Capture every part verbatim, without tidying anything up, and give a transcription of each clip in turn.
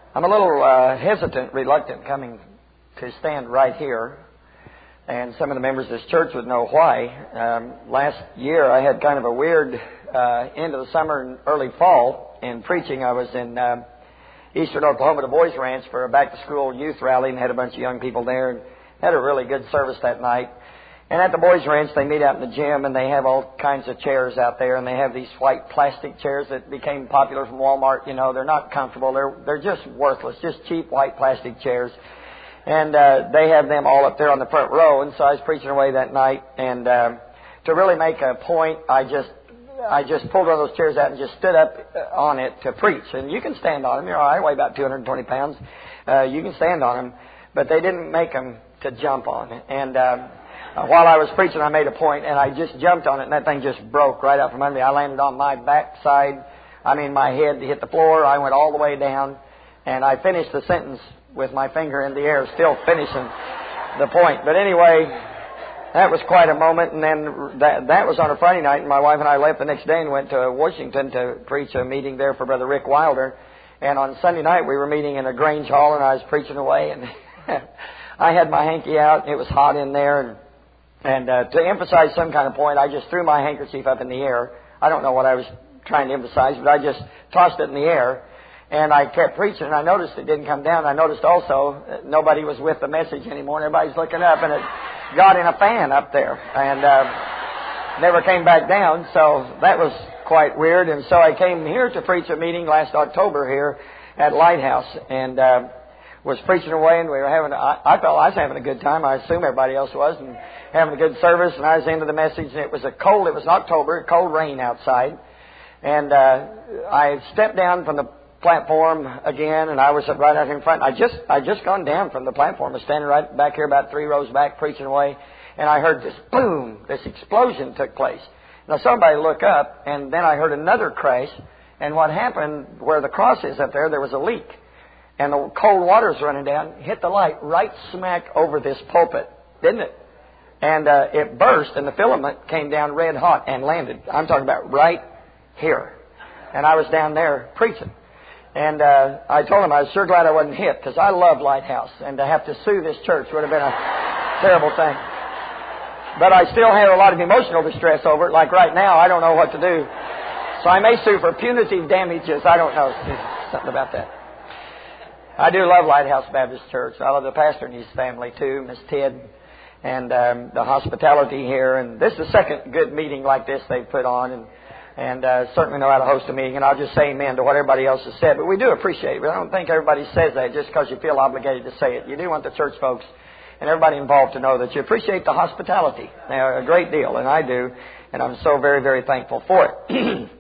I'm a little uh, hesitant, reluctant coming to stand right here, and some of the members of this church would know why. Um, last year I had kind of a weird uh, end of the summer and early fall in preaching. I was in uh, eastern Oklahoma, the Boys Ranch, for a back-to-school youth rally and had a bunch of young people there and had a really good service that night. And at the Boys Ranch, they meet out in the gym, and they have all kinds of chairs out there, and they have these white plastic chairs that became popular from Walmart. You know, they're not comfortable. They're they're just worthless, just cheap white plastic chairs. And uh, they have them all up there on the front row. And so I was preaching away that night, and uh, to really make a point, I just I just pulled one of those chairs out and just stood up on it to preach. And you can stand on them. You're all right. I weigh about two hundred twenty pounds. Uh, you can stand on them, but they didn't make them to jump on. And uh, Uh, while I was preaching, I made a point, and I just jumped on it, and that thing just broke right out from under me. I landed on my backside. I mean, my head hit the floor. I went all the way down, and I finished the sentence with my finger in the air, still finishing the point. But anyway, that was quite a moment, and then that, that was on a Friday night, and my wife and I left the next day and went to Washington to preach a meeting there for Brother Rick Wilder. And on Sunday night, we were meeting in a Grange Hall, and I was preaching away, and I had my hanky out, and it was hot in there, and And uh, to emphasize some kind of point, I just threw my handkerchief up in the air. I don't know what I was trying to emphasize, but I just tossed it in the air. And I kept preaching, and I noticed it didn't come down. I noticed also that nobody was with the message anymore, and everybody's looking up, and it got in a fan up there and uh, never came back down. So that was quite weird. And so I came here to preach a meeting last October here at Lighthouse, and uh, was preaching away, and we were having, I, I felt I was having a good time. I assume everybody else was, and having a good service, and I was into the message, and it was a cold, it was October, cold rain outside, and uh, I stepped down from the platform again, and I was right out here in front. I just, I just gone down from the platform. I was standing right back here, about three rows back, preaching away, and I heard this boom, this explosion took place. And I saw somebody look up, and then I heard another crash, and what happened, where the cross is up there, there was a leak. And the cold water's running down, hit the light right smack over this pulpit, didn't it? And uh, it burst, and the filament came down red hot and landed. I'm talking about right here. And I was down there preaching. And uh, I told him I was sure glad I wasn't hit, because I love Lighthouse. And to have to sue this church would have been a terrible thing. But I still have a lot of emotional distress over it. Like right now, I don't know what to do. So I may sue for punitive damages. I don't know. Something about that. I do love Lighthouse Baptist Church. I love the pastor and his family too, Miss Ted, and um, the hospitality here. And this is the second good meeting like this they've put on, and and uh, certainly know how to host a meeting. And I'll just say amen to what everybody else has said. But we do appreciate it. But I don't think everybody says that just because you feel obligated to say it. You do want the church folks and everybody involved to know that you appreciate the hospitality a great deal, and I do. And I'm so very, very thankful for it.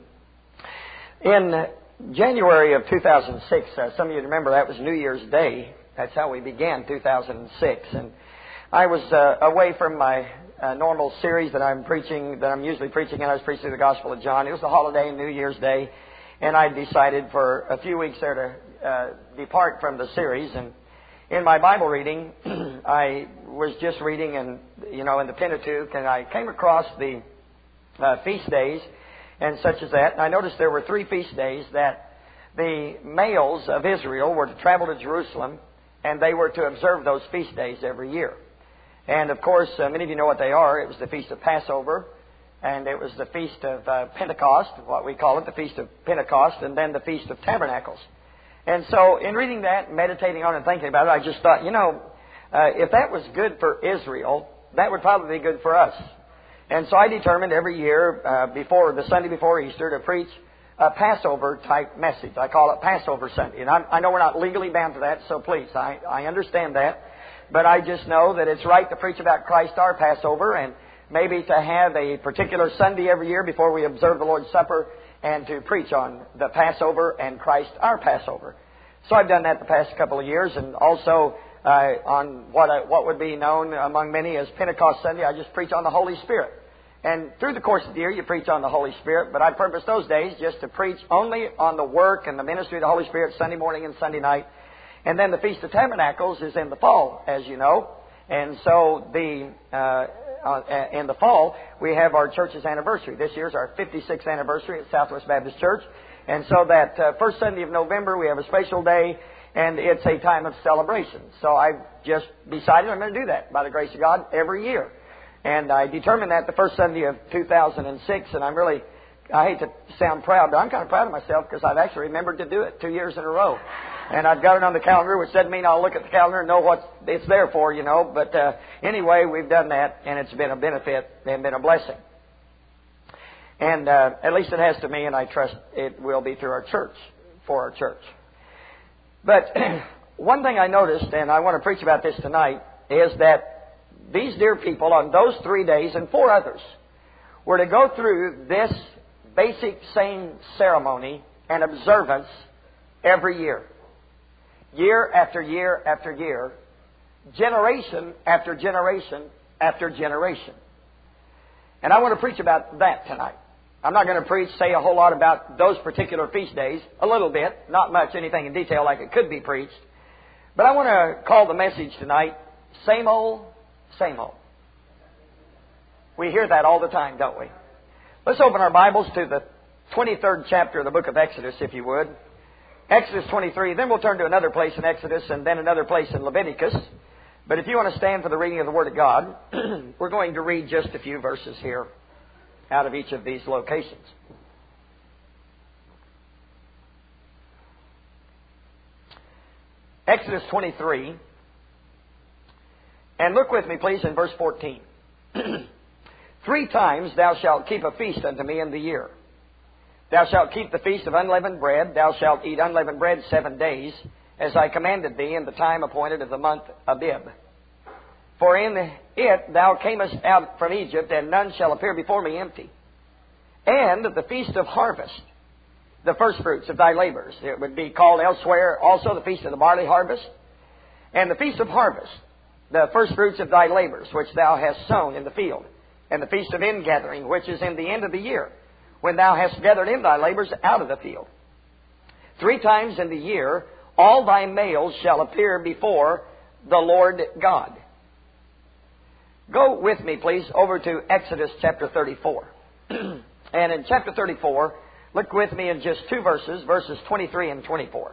In January of two thousand six, uh, some of you remember that was New Year's Day. That's how we began two thousand six. And I was uh, away from my uh, normal series that I'm preaching, that I'm usually preaching, and I was preaching the Gospel of John. It was a holiday, New Year's Day, and I decided for a few weeks there to uh, depart from the series. And in my Bible reading, I was just reading, and you know, in the Pentateuch, and I came across the uh, feast days and such as that. And I noticed there were three feast days that the males of Israel were to travel to Jerusalem, and they were to observe those feast days every year. And of course, uh, many of you know what they are. It was the Feast of Passover, and it was the Feast of uh, Pentecost, what we call it, the Feast of Pentecost, and then the Feast of Tabernacles. And so in reading that, meditating on it and thinking about it, I just thought, you know, uh, if that was good for Israel, that would probably be good for us. And so I determined every year, uh, before the Sunday before Easter, to preach a Passover-type message. I call it Passover Sunday. And I, I know we're not legally bound to that, so please, I, I understand that. But I just know that it's right to preach about Christ our Passover, and maybe to have a particular Sunday every year before we observe the Lord's Supper, and to preach on the Passover and Christ our Passover. So I've done that the past couple of years, and also uh, on what I, what would be known among many as Pentecost Sunday, I just preach on the Holy Spirit. And through the course of the year, you preach on the Holy Spirit, but I purpose those days just to preach only on the work and the ministry of the Holy Spirit Sunday morning and Sunday night. And then the Feast of Tabernacles is in the fall, as you know. And so the uh, uh, in the fall, we have our church's anniversary. This year's our fifty-sixth anniversary at Southwest Baptist Church. And so that uh, first Sunday of November, we have a special day, and it's a time of celebration. So I've just decided I'm going to do that, by the grace of God, every year. And I determined that the first Sunday of two thousand six, and I'm really, I hate to sound proud, but I'm kind of proud of myself because I've actually remembered to do it two years in a row. And I've got it on the calendar, which doesn't mean I'll look at the calendar and know what it's there for, you know. But uh, anyway, we've done that, and it's been a benefit and been a blessing. And uh, at least it has to me, and I trust it will be through our church, for our church. But one thing I noticed, and I want to preach about this tonight, is that these dear people on those three days and four others were to go through this basic same ceremony and observance every year. Year after year after year, generation after generation after generation. And I want to preach about that tonight. I'm not going to preach, say a whole lot about those particular feast days. A little bit, not much, anything in detail like it could be preached. But I want to call the message tonight, same old, same old. We hear that all the time, don't we? Let's open our Bibles to the twenty-third chapter of the book of Exodus, if you would. Exodus twenty-three, then we'll turn to another place in Exodus and then another place in Leviticus. But if you want to stand for the reading of the Word of God, we're going to read just a few verses here out of each of these locations. Exodus twenty-three, and look with me please in verse fourteen. Three times thou shalt keep a feast unto me in the year. Thou shalt keep the feast of unleavened bread. Thou shalt eat unleavened bread seven days, as I commanded thee in the time appointed of the month Abib. For in it thou camest out from Egypt, and none shall appear before me empty. And the feast of harvest, the firstfruits of thy labors. It would be called elsewhere also the feast of the barley harvest. And the feast of harvest, the firstfruits of thy labors, which thou hast sown in the field. And the feast of ingathering, which is in the end of the year, when thou hast gathered in thy labors out of the field. Three times in the year all thy males shall appear before the Lord God. Go with me, please, over to Exodus chapter thirty-four. And in chapter thirty-four, look with me in just two verses, verses twenty-three and twenty-four.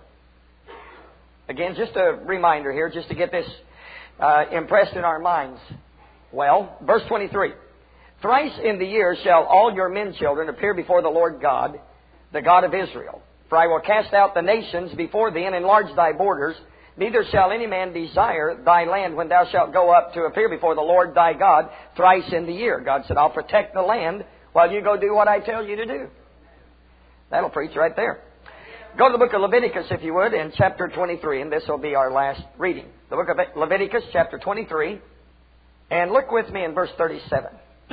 Again, just a reminder here, just to get this uh, impressed in our minds. Well, verse twenty-three. Thrice in the year shall all your men children appear before the Lord God, the God of Israel. For I will cast out the nations before thee and enlarge thy borders. Neither shall any man desire thy land when thou shalt go up to appear before the Lord thy God thrice in the year. God said, I'll protect the land while you go do what I tell you to do. That'll preach right there. Go to the book of Leviticus, if you would, in chapter twenty-three, and this will be our last reading. The book of Leviticus, chapter twenty-three, and look with me in verse thirty-seven.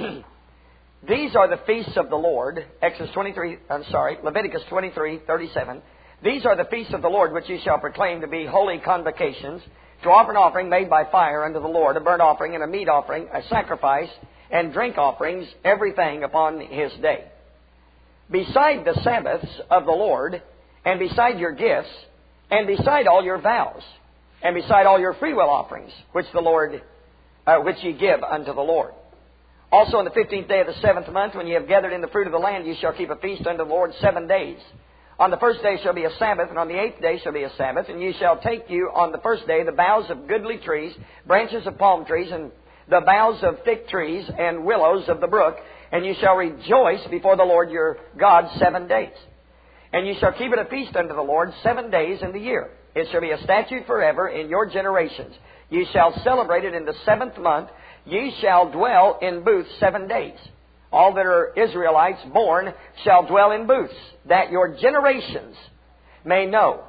These are the feasts of the Lord. Exodus twenty-three, I'm sorry, Leviticus twenty-three, thirty-seven. These are the feasts of the Lord, which ye shall proclaim to be holy convocations, to offer an offering made by fire unto the Lord, a burnt offering and a meat offering, a sacrifice, and drink offerings, everything upon His day. Beside the Sabbaths of the Lord, and beside your gifts, and beside all your vows, and beside all your freewill offerings, which the Lord, uh, which ye give unto the Lord. Also on the fifteenth day of the seventh month, when ye have gathered in the fruit of the land, ye shall keep a feast unto the Lord seven days. On the first day shall be a Sabbath, and on the eighth day shall be a Sabbath. And ye shall take you on the first day the boughs of goodly trees, branches of palm trees, and the boughs of thick trees, and willows of the brook. And ye shall rejoice before the Lord your God seven days. And ye shall keep it a feast unto the Lord seven days in the year. It shall be a statute forever in your generations. Ye shall celebrate it in the seventh month. Ye shall dwell in booths seven days. All that are Israelites born shall dwell in booths, that your generations may know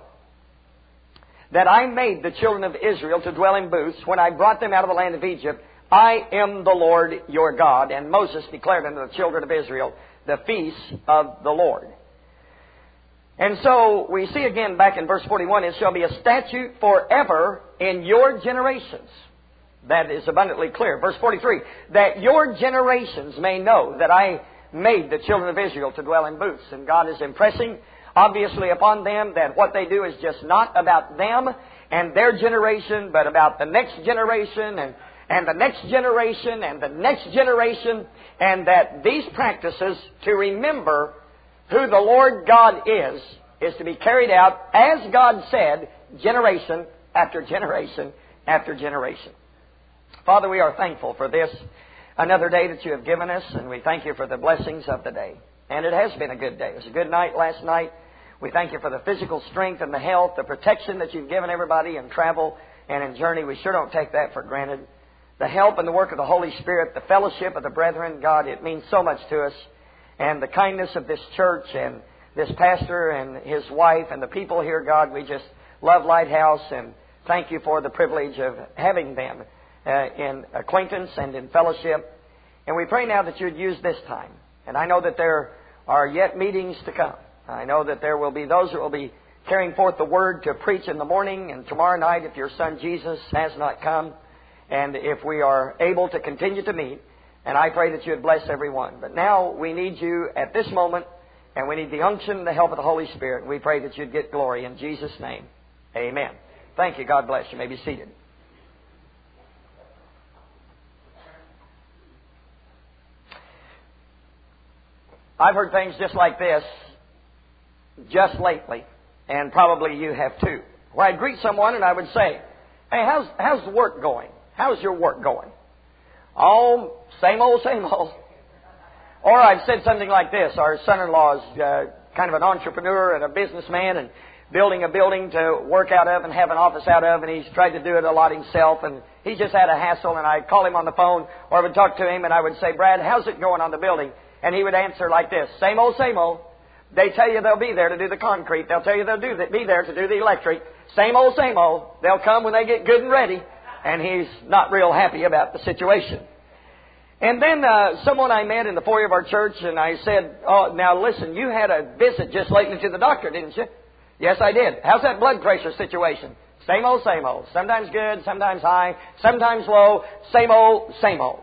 that I made the children of Israel to dwell in booths when I brought them out of the land of Egypt. I am the Lord your God. And Moses declared unto the children of Israel the feasts of the Lord. And so we see again back in verse forty-one, it shall be a statute forever in your generations. That is abundantly clear. Verse forty-three, that your generations may know that I made the children of Israel to dwell in booths. And God is impressing, obviously, upon them that what they do is just not about them and their generation, but about the next generation and, and the next generation and the next generation. And that these practices to remember who the Lord God is, is to be carried out, as God said, generation after generation after generation. Father, we are thankful for this, another day that you have given us, and we thank you for the blessings of the day. And it has been a good day. It was a good night last night. We thank you for the physical strength and the health, the protection that you've given everybody in travel and in journey. We sure don't take that for granted. The help and the work of the Holy Spirit, the fellowship of the brethren, God, it means so much to us. And the kindness of this church and this pastor and his wife and the people here, God, we just love Lighthouse and thank you for the privilege of having them uh, in acquaintance and in fellowship. And we pray now that you'd use this time. And I know that there are yet meetings to come. I know that there will be those that will be carrying forth the Word to preach in the morning and tomorrow night if your Son Jesus has not come. And if we are able to continue to meet, and I pray that you would bless everyone. But now we need you at this moment, and we need the unction and the help of the Holy Spirit. And we pray that you'd get glory in Jesus' name. Amen. Thank you. God bless you. You may be seated. I've heard things just like this just lately, and probably you have too. Where I'd greet someone and I would say, "Hey, how's how's the work going? How's your work going?" "Oh, same old, same old." Or I've said something like this. Our son-in-law is uh, kind of an entrepreneur and a businessman and building a building to work out of and have an office out of, and he's tried to do it a lot himself, and he just had a hassle, and I'd call him on the phone, or I would talk to him, and I would say, "Brad, how's it going on the building?" And he would answer like this, "Same old, same old. They tell you they'll be there to do the concrete. They'll tell you they'll do be there to do the electric. Same old, same old. They'll come when they get good and ready." And he's not real happy about the situation. And then uh, someone I met in the foyer of our church, and I said, "Oh, now listen, you had a visit just lately to the doctor, didn't you?" "Yes, I did." "How's that blood pressure situation?" "Same old, same old. Sometimes good, sometimes high, sometimes low. Same old, same old."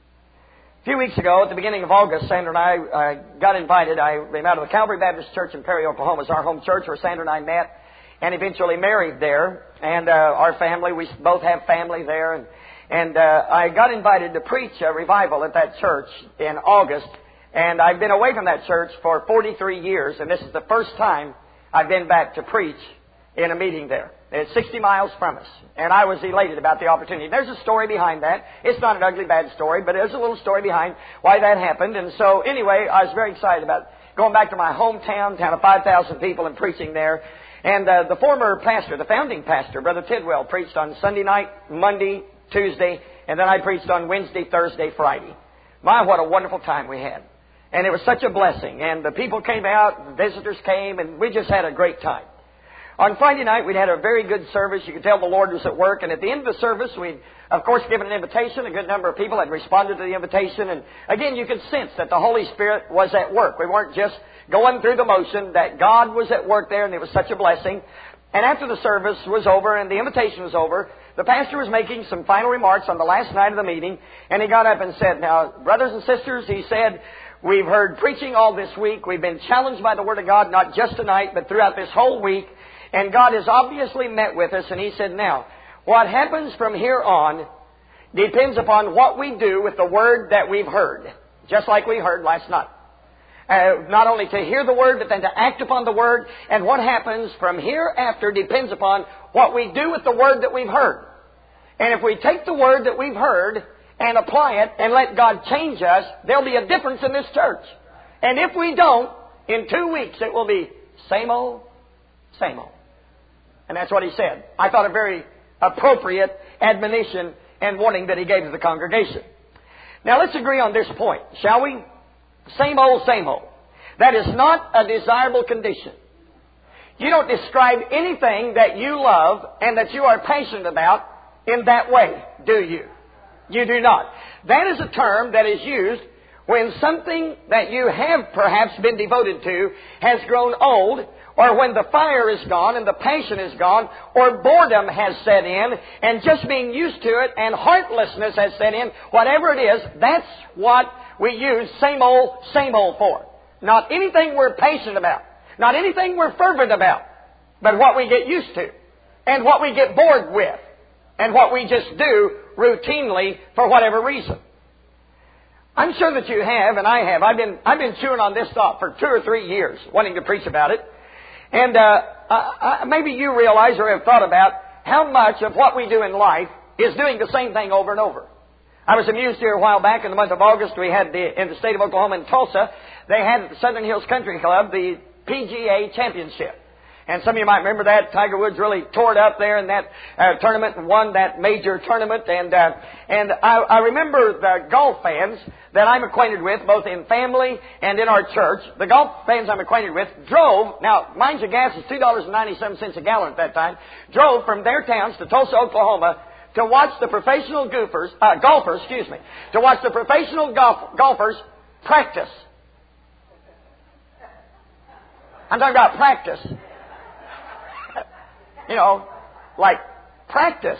A few weeks ago, at the beginning of August, Sandra and I uh, got invited. I came out of the Calvary Baptist Church in Perry, Oklahoma. It's our home church where Sandra and I met and eventually married there. And uh, our family, we both have family there. And, and uh, I got invited to preach a revival at that church in August. And I've been away from that church for forty-three years. And this is the first time I've been back to preach in a meeting there. It's sixty miles from us. And I was elated about the opportunity. There's a story behind that. It's not an ugly, bad story, but there's a little story behind why that happened. And so, anyway, I was very excited about going back to my hometown, town of five thousand people, and preaching there. And uh, the former pastor, the founding pastor, Brother Tidwell, preached on Sunday night, Monday, Tuesday, and then I preached on Wednesday, Thursday, Friday. My, what a wonderful time we had. And it was such a blessing. And the people came out, the visitors came, and we just had a great time. On Friday night, we'd had a very good service. You could tell the Lord was at work. And at the end of the service, we'd, of course, given an invitation. A good number of people had responded to the invitation. And again, you could sense that the Holy Spirit was at work. We weren't just going through the motion, that God was at work there, and it was such a blessing. And after the service was over and the invitation was over, the pastor was making some final remarks on the last night of the meeting. And he got up and said, "Now, brothers and sisters," he said, "we've heard preaching all this week. We've been challenged by the Word of God, not just tonight, but throughout this whole week. And God has obviously met with us." And he said, "Now, what happens from here on depends upon what we do with the Word that we've heard." Just like we heard last night. Uh, not only to hear the Word, but then to act upon the Word. And what happens from hereafter depends upon what we do with the Word that we've heard. And if we take the Word that we've heard and apply it and let God change us, there'll be a difference in this church. And if we don't, in two weeks it will be same old, same old. And that's what he said. I thought a very appropriate admonition and warning that he gave to the congregation. Now let's agree on this point, shall we? Same old, same old. That is not a desirable condition. You don't describe anything that you love and that you are passionate about in that way, do you? You do not. That is a term that is used when something that you have perhaps been devoted to has grown old, or when the fire is gone and the passion is gone, or boredom has set in and just being used to it and heartlessness has set in, whatever it is, that's what we use same old, same old for. Not anything we're passionate about, not anything we're fervent about, but what we get used to and what we get bored with and what we just do routinely for whatever reason. I'm sure that you have, and I have. I've been I've been chewing on this thought for two or three years, wanting to preach about it. And uh, I, I, maybe you realize or have thought about how much of what we do in life is doing the same thing over and over. I was amused here a while back in the month of August. We had the, in the state of Oklahoma in Tulsa, they had at the Southern Hills Country Club the P G A Championship. And some of you might remember that. Tiger Woods really tore it up there in that uh, tournament and won that major tournament. And uh, and I, I remember the golf fans that I'm acquainted with, both in family and in our church. The golf fans I'm acquainted with drove, now, mind you, gas is two dollars and ninety-seven cents a gallon at that time, drove from their towns to Tulsa, Oklahoma, to watch the professional golfers, uh, golfers, excuse me, to watch the professional golf, golfers practice. I'm talking about practice. You know, like practice.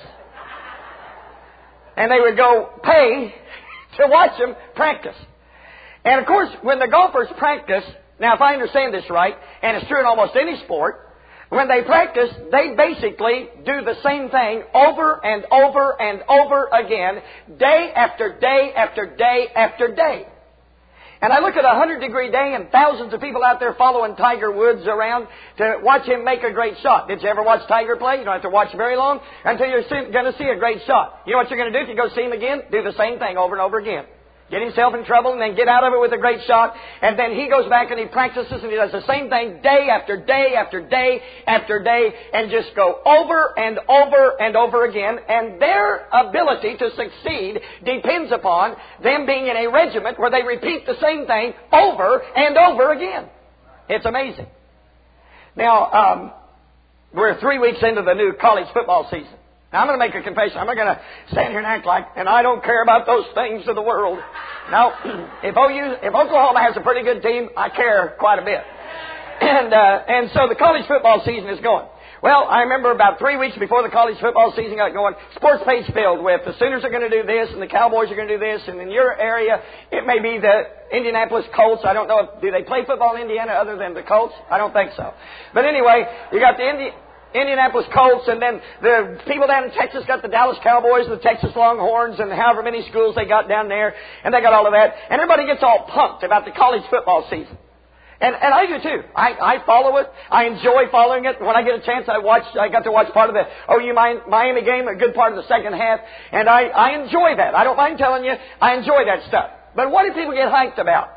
And they would go pay to watch them practice. And of course, when the golfers practice, now if I understand this right, and it's true in almost any sport, when they practice, they basically do the same thing over and over and over again, day after day after day after day. And I look at a hundred degree day and thousands of people out there following Tiger Woods around to watch him make a great shot. Did you ever watch Tiger play? You don't have to watch very long until you're going to see a great shot. You know what you're going to do if you go see him again? Do the same thing over and over again. Get himself in trouble and then get out of it with a great shot. And then he goes back and he practices and he does the same thing day after day after day after day and just go over and over and over again. And their ability to succeed depends upon them being in a regiment where they repeat the same thing over and over again. It's amazing. Now, um, we're three weeks into the new college football season. Now, I'm going to make a confession. I'm not going to stand here and act like, and I don't care about those things of the world. Now, if O U, if Oklahoma has a pretty good team, I care quite a bit. And, uh, and so the college football season is going. Well, I remember about three weeks before the college football season got going, sports page filled with the Sooners are going to do this and the Cowboys are going to do this, and in your area, it may be the Indianapolis Colts. I don't know if, do they play football in Indiana other than the Colts? I don't think so. But anyway, you got the Indi- Indianapolis Colts, and then the people down in Texas got the Dallas Cowboys and the Texas Longhorns and however many schools they got down there, and they got all of that. And everybody gets all pumped about the college football season. And, and I do too. I, I follow it. I enjoy following it. When I get a chance, I watch, I got to watch part of the O U Miami game, a good part of the second half, and I, I enjoy that. I don't mind telling you, I enjoy that stuff. But what do people get hyped about?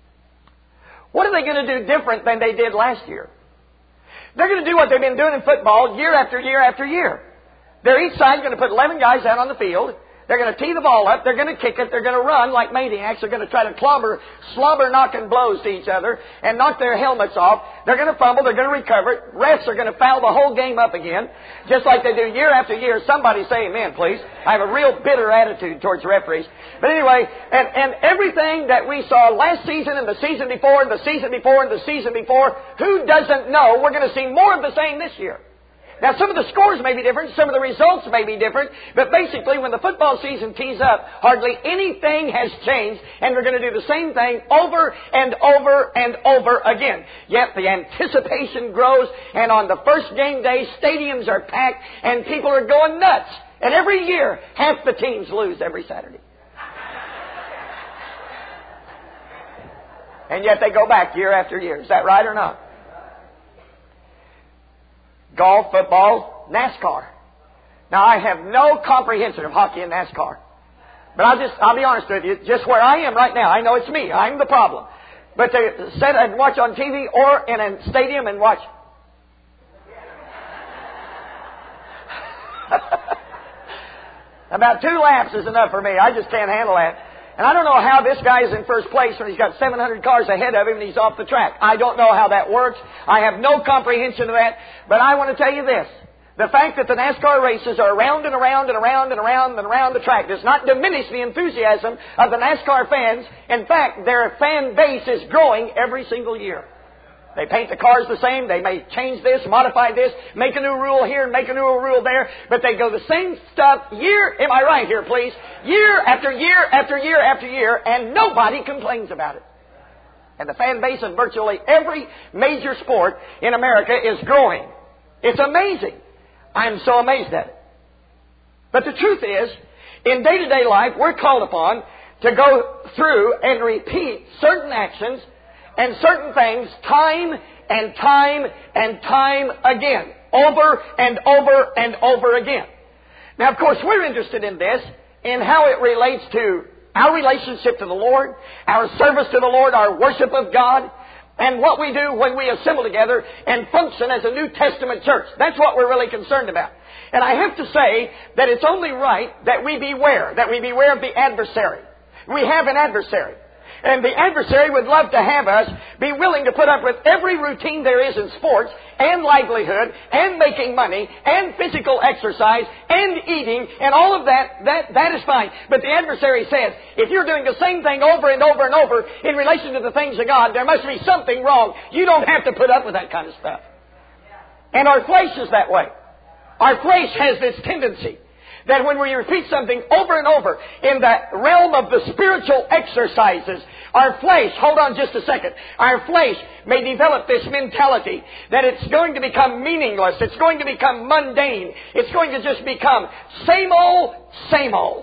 What are they going to do different than they did last year? They're going to do what they've been doing in football year after year after year. They're each side going to put eleven guys out on the field. They're going to tee the ball up. They're going to kick it. They're going to run like maniacs. They're going to try to clobber, slobber knocking blows to each other and knock their helmets off. They're going to fumble. They're going to recover it. Refs are going to foul the whole game up again, just like they do year after year. Somebody say amen, please. I have a real bitter attitude towards referees. But anyway, and, and everything that we saw last season and the season before and the season before and the season before, who doesn't know we're going to see more of the same this year? Now, some of the scores may be different, some of the results may be different, but basically when the football season tees up, hardly anything has changed, and we're going to do the same thing over and over and over again. Yet the anticipation grows, and on the first game day, stadiums are packed, and people are going nuts. And every year, half the teams lose every Saturday. And yet they go back year after year. Is that right or not? Golf, football, NASCAR. Now, I have no comprehension of hockey and NASCAR. But I'll just, I'll be honest with you, just where I am right now, I know it's me. I'm the problem. But to sit and watch on T V or in a stadium and watch. About two laps is enough for me. I just can't handle that. And I don't know how this guy is in first place when he's got seven hundred cars ahead of him and he's off the track. I don't know how that works. I have no comprehension of that. But I want to tell you this. The fact that the NASCAR races are around and around and around and around and around the track does not diminish the enthusiasm of the NASCAR fans. In fact, their fan base is growing every single year. They paint the cars the same. They may change this, modify this, make a new rule here and make a new rule there. But they go the same stuff year, am I right here, please? Year after year after year after year, and nobody complains about it. And the fan base of virtually every major sport in America is growing. It's amazing. I'm so amazed at it. But the truth is, in day-to-day life, we're called upon to go through and repeat certain actions and certain things time and time and time again, over and over and over again. Now, of course, we're interested in this, in how it relates to our relationship to the Lord, our service to the Lord, our worship of God, and what we do when we assemble together and function as a New Testament church. That's what we're really concerned about. And I have to say that it's only right that we beware, that we beware of the adversary. We have an adversary. And the adversary would love to have us be willing to put up with every routine there is in sports and livelihood and making money and physical exercise and eating and all of that. That, that is fine. But the adversary says, if you're doing the same thing over and over and over in relation to the things of God, there must be something wrong. You don't have to put up with that kind of stuff. And our flesh is that way. Our flesh has this tendency that when we repeat something over and over in the realm of the spiritual exercises, our flesh, hold on just a second, our flesh may develop this mentality that it's going to become meaningless, it's going to become mundane, it's going to just become same old, same old.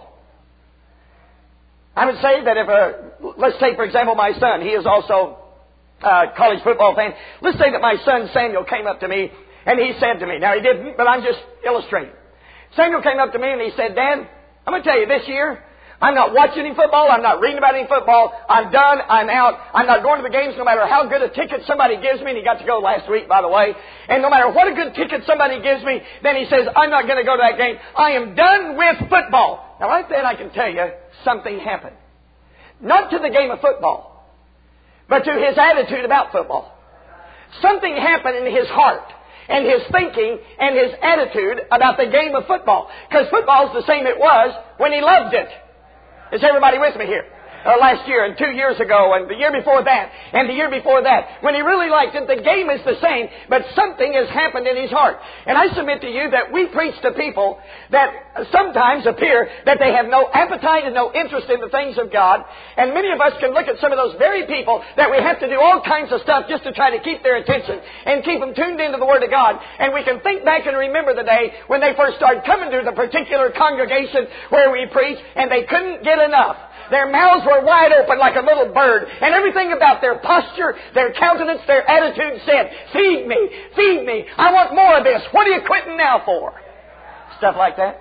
I would say that if a, let's take for example my son, he is also a college football fan. Let's say that my son Samuel came up to me and he said to me, now he didn't, but I'm just illustrating. Samuel came up to me and he said, Dad, I'm going to tell you this year, I'm not watching any football. I'm not reading about any football. I'm done. I'm out. I'm not going to the games no matter how good a ticket somebody gives me. And he got to go last week, by the way. And no matter what a good ticket somebody gives me, then he says, I'm not going to go to that game. I am done with football. Now, right then I can tell you something happened. Not to the game of football, but to his attitude about football. Something happened in his heart and his thinking and his attitude about the game of football. Because football is the same it was when he loved it. Is everybody with me here? Uh, last year and two years ago and the year before that and the year before that. When he really liked it, the game is the same, but something has happened in his heart. And I submit to you that we preach to people that sometimes appear that they have no appetite and no interest in the things of God. And many of us can look at some of those very people that we have to do all kinds of stuff just to try to keep their attention and keep them tuned into the Word of God. And we can think back and remember the day when they first started coming to the particular congregation where we preach and they couldn't get enough. Their mouths were wide open like a little bird. And everything about their posture, their countenance, their attitude said, feed me, feed me. I want more of this. What are you quitting now for? Stuff like that.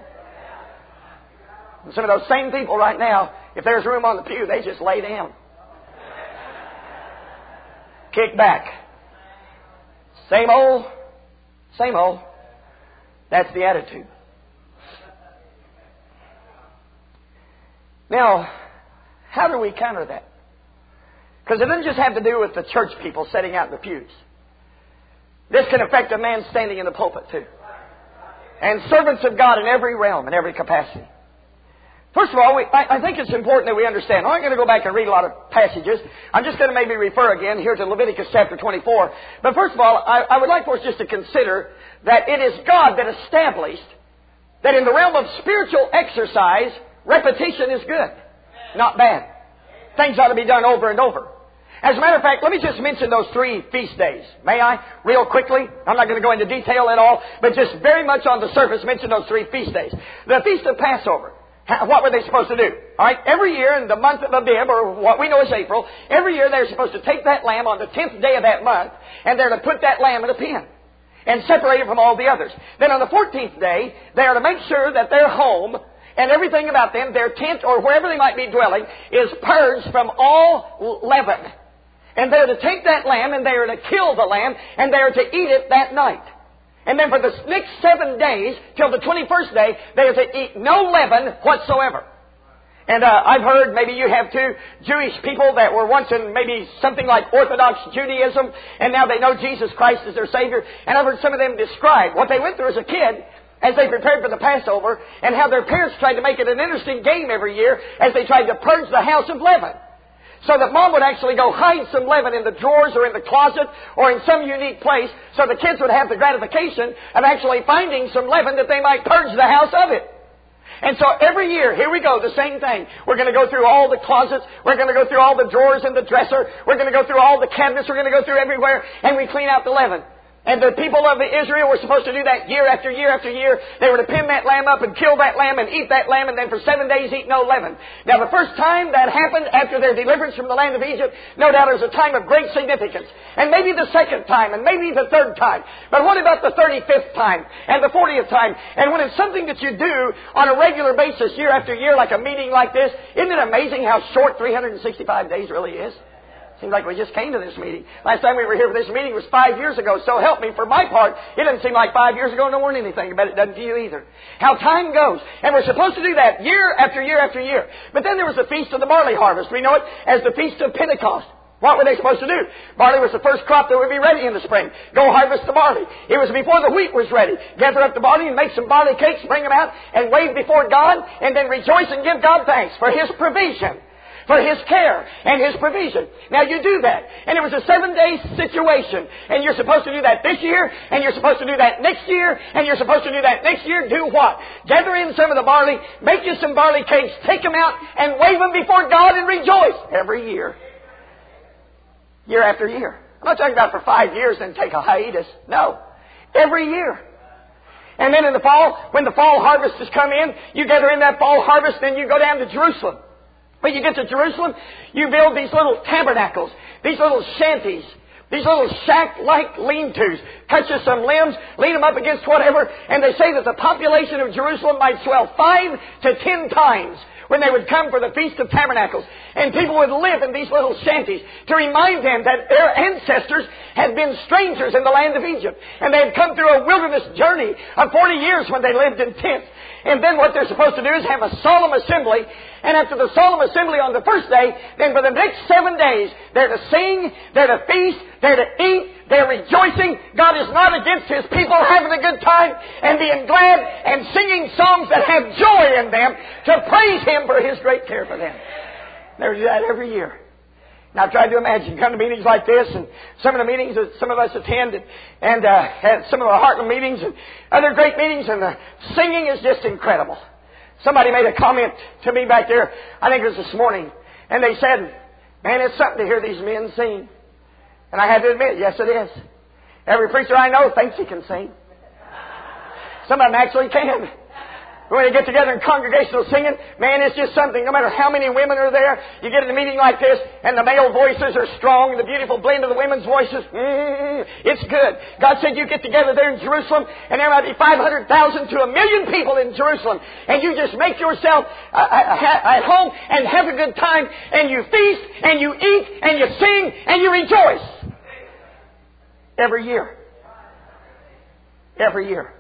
And some of those same people right now, if there's room on the pew, they just lay down. Kick back. Same old, same old. That's the attitude. Now, how do we counter that? Because it doesn't just have to do with the church people sitting out in the pews. This can affect a man standing in the pulpit too. And servants of God in every realm, in every capacity. First of all, we, I, I think it's important that we understand. I'm not going to go back and read a lot of passages. I'm just going to maybe refer again here to Leviticus chapter twenty-four. But first of all, I, I would like for us just to consider that it is God that established that in the realm of spiritual exercise, repetition is good. Not bad. Things ought to be done over and over. As a matter of fact, let me just mention those three feast days. May I? Real quickly. I'm not going to go into detail at all, but just very much on the surface mention those three feast days. The Feast of Passover. What were they supposed to do? All right, every year in the month of Abib, or what we know as April, every year they're supposed to take that lamb on the tenth day of that month, and they're to put that lamb in a pen and separate it from all the others. Then on the fourteenth day, they are to make sure that their home and everything about them, their tent or wherever they might be dwelling, is purged from all leaven. And they are to take that lamb and they are to kill the lamb and they are to eat it that night. And then for the next seven days, till the twenty-first day, they are to eat no leaven whatsoever. And uh, I've heard, maybe you have too, Jewish people that were once in maybe something like Orthodox Judaism, and now they know Jesus Christ as their Savior. And I've heard some of them describe what they went through as a kid as they prepared for the Passover, and how their parents tried to make it an interesting game every year as they tried to purge the house of leaven. So that Mom would actually go hide some leaven in the drawers or in the closet or in some unique place so the kids would have the gratification of actually finding some leaven that they might purge the house of it. And so every year, here we go, the same thing. We're going to go through all the closets. We're going to go through all the drawers in the dresser. We're going to go through all the cabinets. We're going to go through everywhere, and we clean out the leaven. And the people of Israel were supposed to do that year after year after year. They were to pin that lamb up and kill that lamb and eat that lamb, and then for seven days eat no leaven. Now the first time that happened after their deliverance from the land of Egypt, no doubt it was a time of great significance. And maybe the second time, and maybe the third time. But what about the thirty-fifth time and the fortieth time? And when it's something that you do on a regular basis year after year, like a meeting like this, isn't it amazing how short three hundred sixty-five days really is? Seems like we just came to this meeting. Last time we were here for this meeting was five years ago. So help me, for my part, it doesn't seem like five years ago no more than anything. I bet it doesn't to you either. How time goes. And we're supposed to do that year after year after year. But then there was the Feast of the Barley Harvest. We know it as the Feast of Pentecost. What were they supposed to do? Barley was the first crop that would be ready in the spring. Go harvest the barley. It was before the wheat was ready. Gather up the barley and make some barley cakes, bring them out, and wave before God, and then rejoice and give God thanks for His provision, for His care and His provision. Now you do that. And it was a seven-day situation. And you're supposed to do that this year, and you're supposed to do that next year, and you're supposed to do that next year. Do what? Gather in some of the barley, make you some barley cakes, take them out, and wave them before God and rejoice every year. Year after year. I'm not talking about for five years and take a hiatus. No. Every year. And then in the fall, when the fall harvest has come in, you gather in that fall harvest, then you go down to Jerusalem. When you get to Jerusalem, you build these little tabernacles, these little shanties, these little shack-like lean-tos. Cut you some limbs, lean them up against whatever, and they say that the population of Jerusalem might swell five to ten times when they would come for the Feast of Tabernacles. And people would live in these little shanties to remind them that their ancestors had been strangers in the land of Egypt. And they had come through a wilderness journey of forty years when they lived in tents. And then what they're supposed to do is have a solemn assembly. And after the solemn assembly on the first day, then for the next seven days, they're to sing, they're to feast, they're to eat, they're rejoicing. God is not against His people having a good time and being glad and singing songs that have joy in them to praise Him for His great care for them. They do that every year. Now, I tried to imagine, come to meetings like this, and some of the meetings that some of us attend, and, and uh, had some of the Heartland meetings, and other great meetings, and the singing is just incredible. Somebody made a comment to me back there, I think it was this morning, and they said, man, it's something to hear these men sing. And I had to admit, yes, it is. Every preacher I know thinks he can sing. Some of them actually can. When they get together in congregational singing, man, it's just something. No matter how many women are there, you get in a meeting like this, and the male voices are strong, and the beautiful blend of the women's voices, mm, it's good. God said you get together there in Jerusalem, and there might be five hundred thousand to a million people in Jerusalem, and you just make yourself uh, at home and have a good time, and you feast, and you eat, and you sing, and you rejoice. Every year. Every year.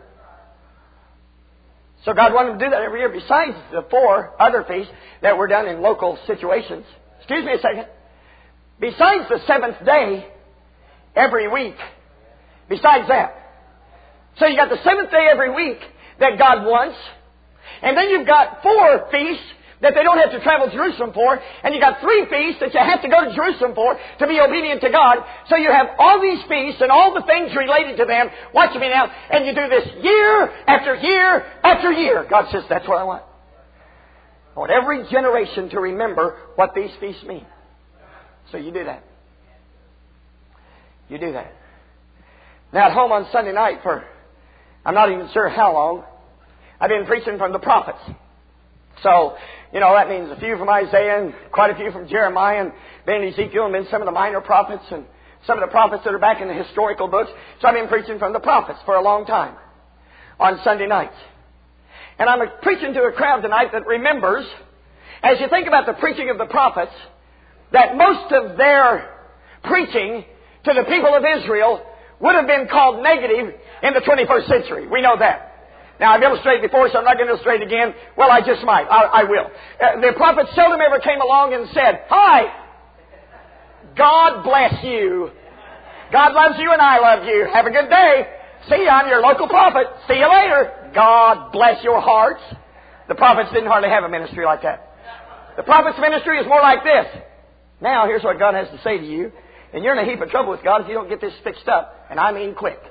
So God wanted to do that every year besides the four other feasts that were done in local situations. Excuse me a second. Besides the seventh day every week. Besides that. So you got the seventh day every week that God wants. And then you've got four feasts that they don't have to travel to Jerusalem for. And you got three feasts that you have to go to Jerusalem for to be obedient to God. So you have all these feasts and all the things related to them. Watch me now. And you do this year after year after year. God says, that's what I want. I want every generation to remember what these feasts mean. So you do that. You do that. Now at home on Sunday night for, I'm not even sure how long, I've been preaching from the prophets. So, you know, that means a few from Isaiah and quite a few from Jeremiah and then Ezekiel and then some of the minor prophets and some of the prophets that are back in the historical books. So I've been preaching from the prophets for a long time on Sunday nights. And I'm preaching to a crowd tonight that remembers, as you think about the preaching of the prophets, that most of their preaching to the people of Israel would have been called negative in the twenty-first century. We know that. Now, I've illustrated before, so I'm not going to illustrate again. Well, I just might. I, I will. Uh, the prophet seldom ever came along and said, hi, God bless you. God loves you and I love you. Have a good day. See you. I'm your local prophet. See you later. God bless your hearts. The prophets didn't hardly have a ministry like that. The prophet's ministry is more like this. Now, here's what God has to say to you. And you're in a heap of trouble with God if you don't get this fixed up. And I mean quick.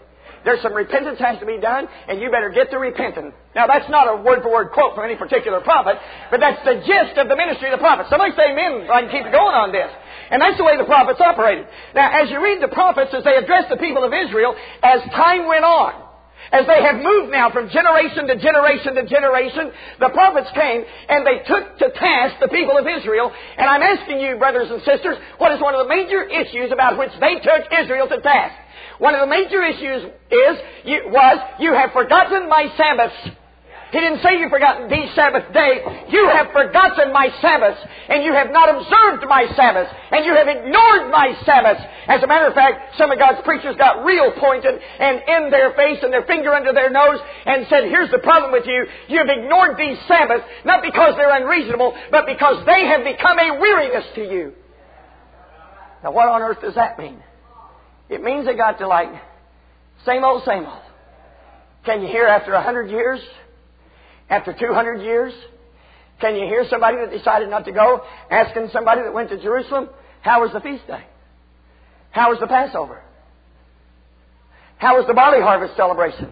There's some repentance has to be done, and you better get to repenting. Now, that's not a word-for-word quote from any particular prophet, but that's the gist of the ministry of the prophet. Somebody say amen, so I can keep going on this. And that's the way the prophets operated. Now, as you read the prophets, as they addressed the people of Israel, as time went on, as they have moved now from generation to generation to generation, the prophets came and they took to task the people of Israel. And I'm asking you, brothers and sisters, what is one of the major issues about which they took Israel to task? One of the major issues is, you, was, you have forgotten my Sabbaths. He didn't say you've forgotten the Sabbath day. You have forgotten my Sabbaths, and you have not observed my Sabbaths, and you have ignored my Sabbaths. As a matter of fact, some of God's preachers got real pointed and in their face and their finger under their nose and said, here's the problem with you. You've ignored these Sabbaths, not because they're unreasonable, but because they have become a weariness to you. Now, what on earth does that mean? It means they got to like, same old, same old. Can you hear after a hundred years? After two hundred years? Can you hear somebody that decided not to go asking somebody that went to Jerusalem, how was the feast day? How was the Passover? How was the barley harvest celebration?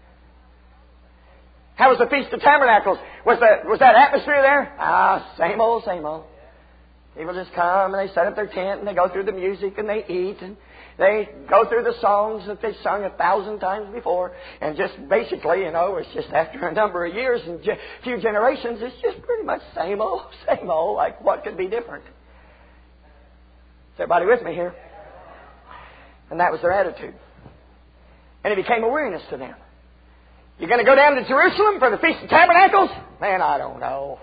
How was the Feast of Tabernacles? Was, the, was that atmosphere there? Ah, same old, same old. People just come and they set up their tent and they go through the music and they eat and they go through the songs that they've sung a thousand times before. And just basically, you know, it's just after a number of years and a few generations, it's just pretty much same old, same old. Like, what could be different? Is everybody with me here? And that was their attitude. And it became a weariness to them. You're going to go down to Jerusalem for the Feast of Tabernacles? Man, I don't know.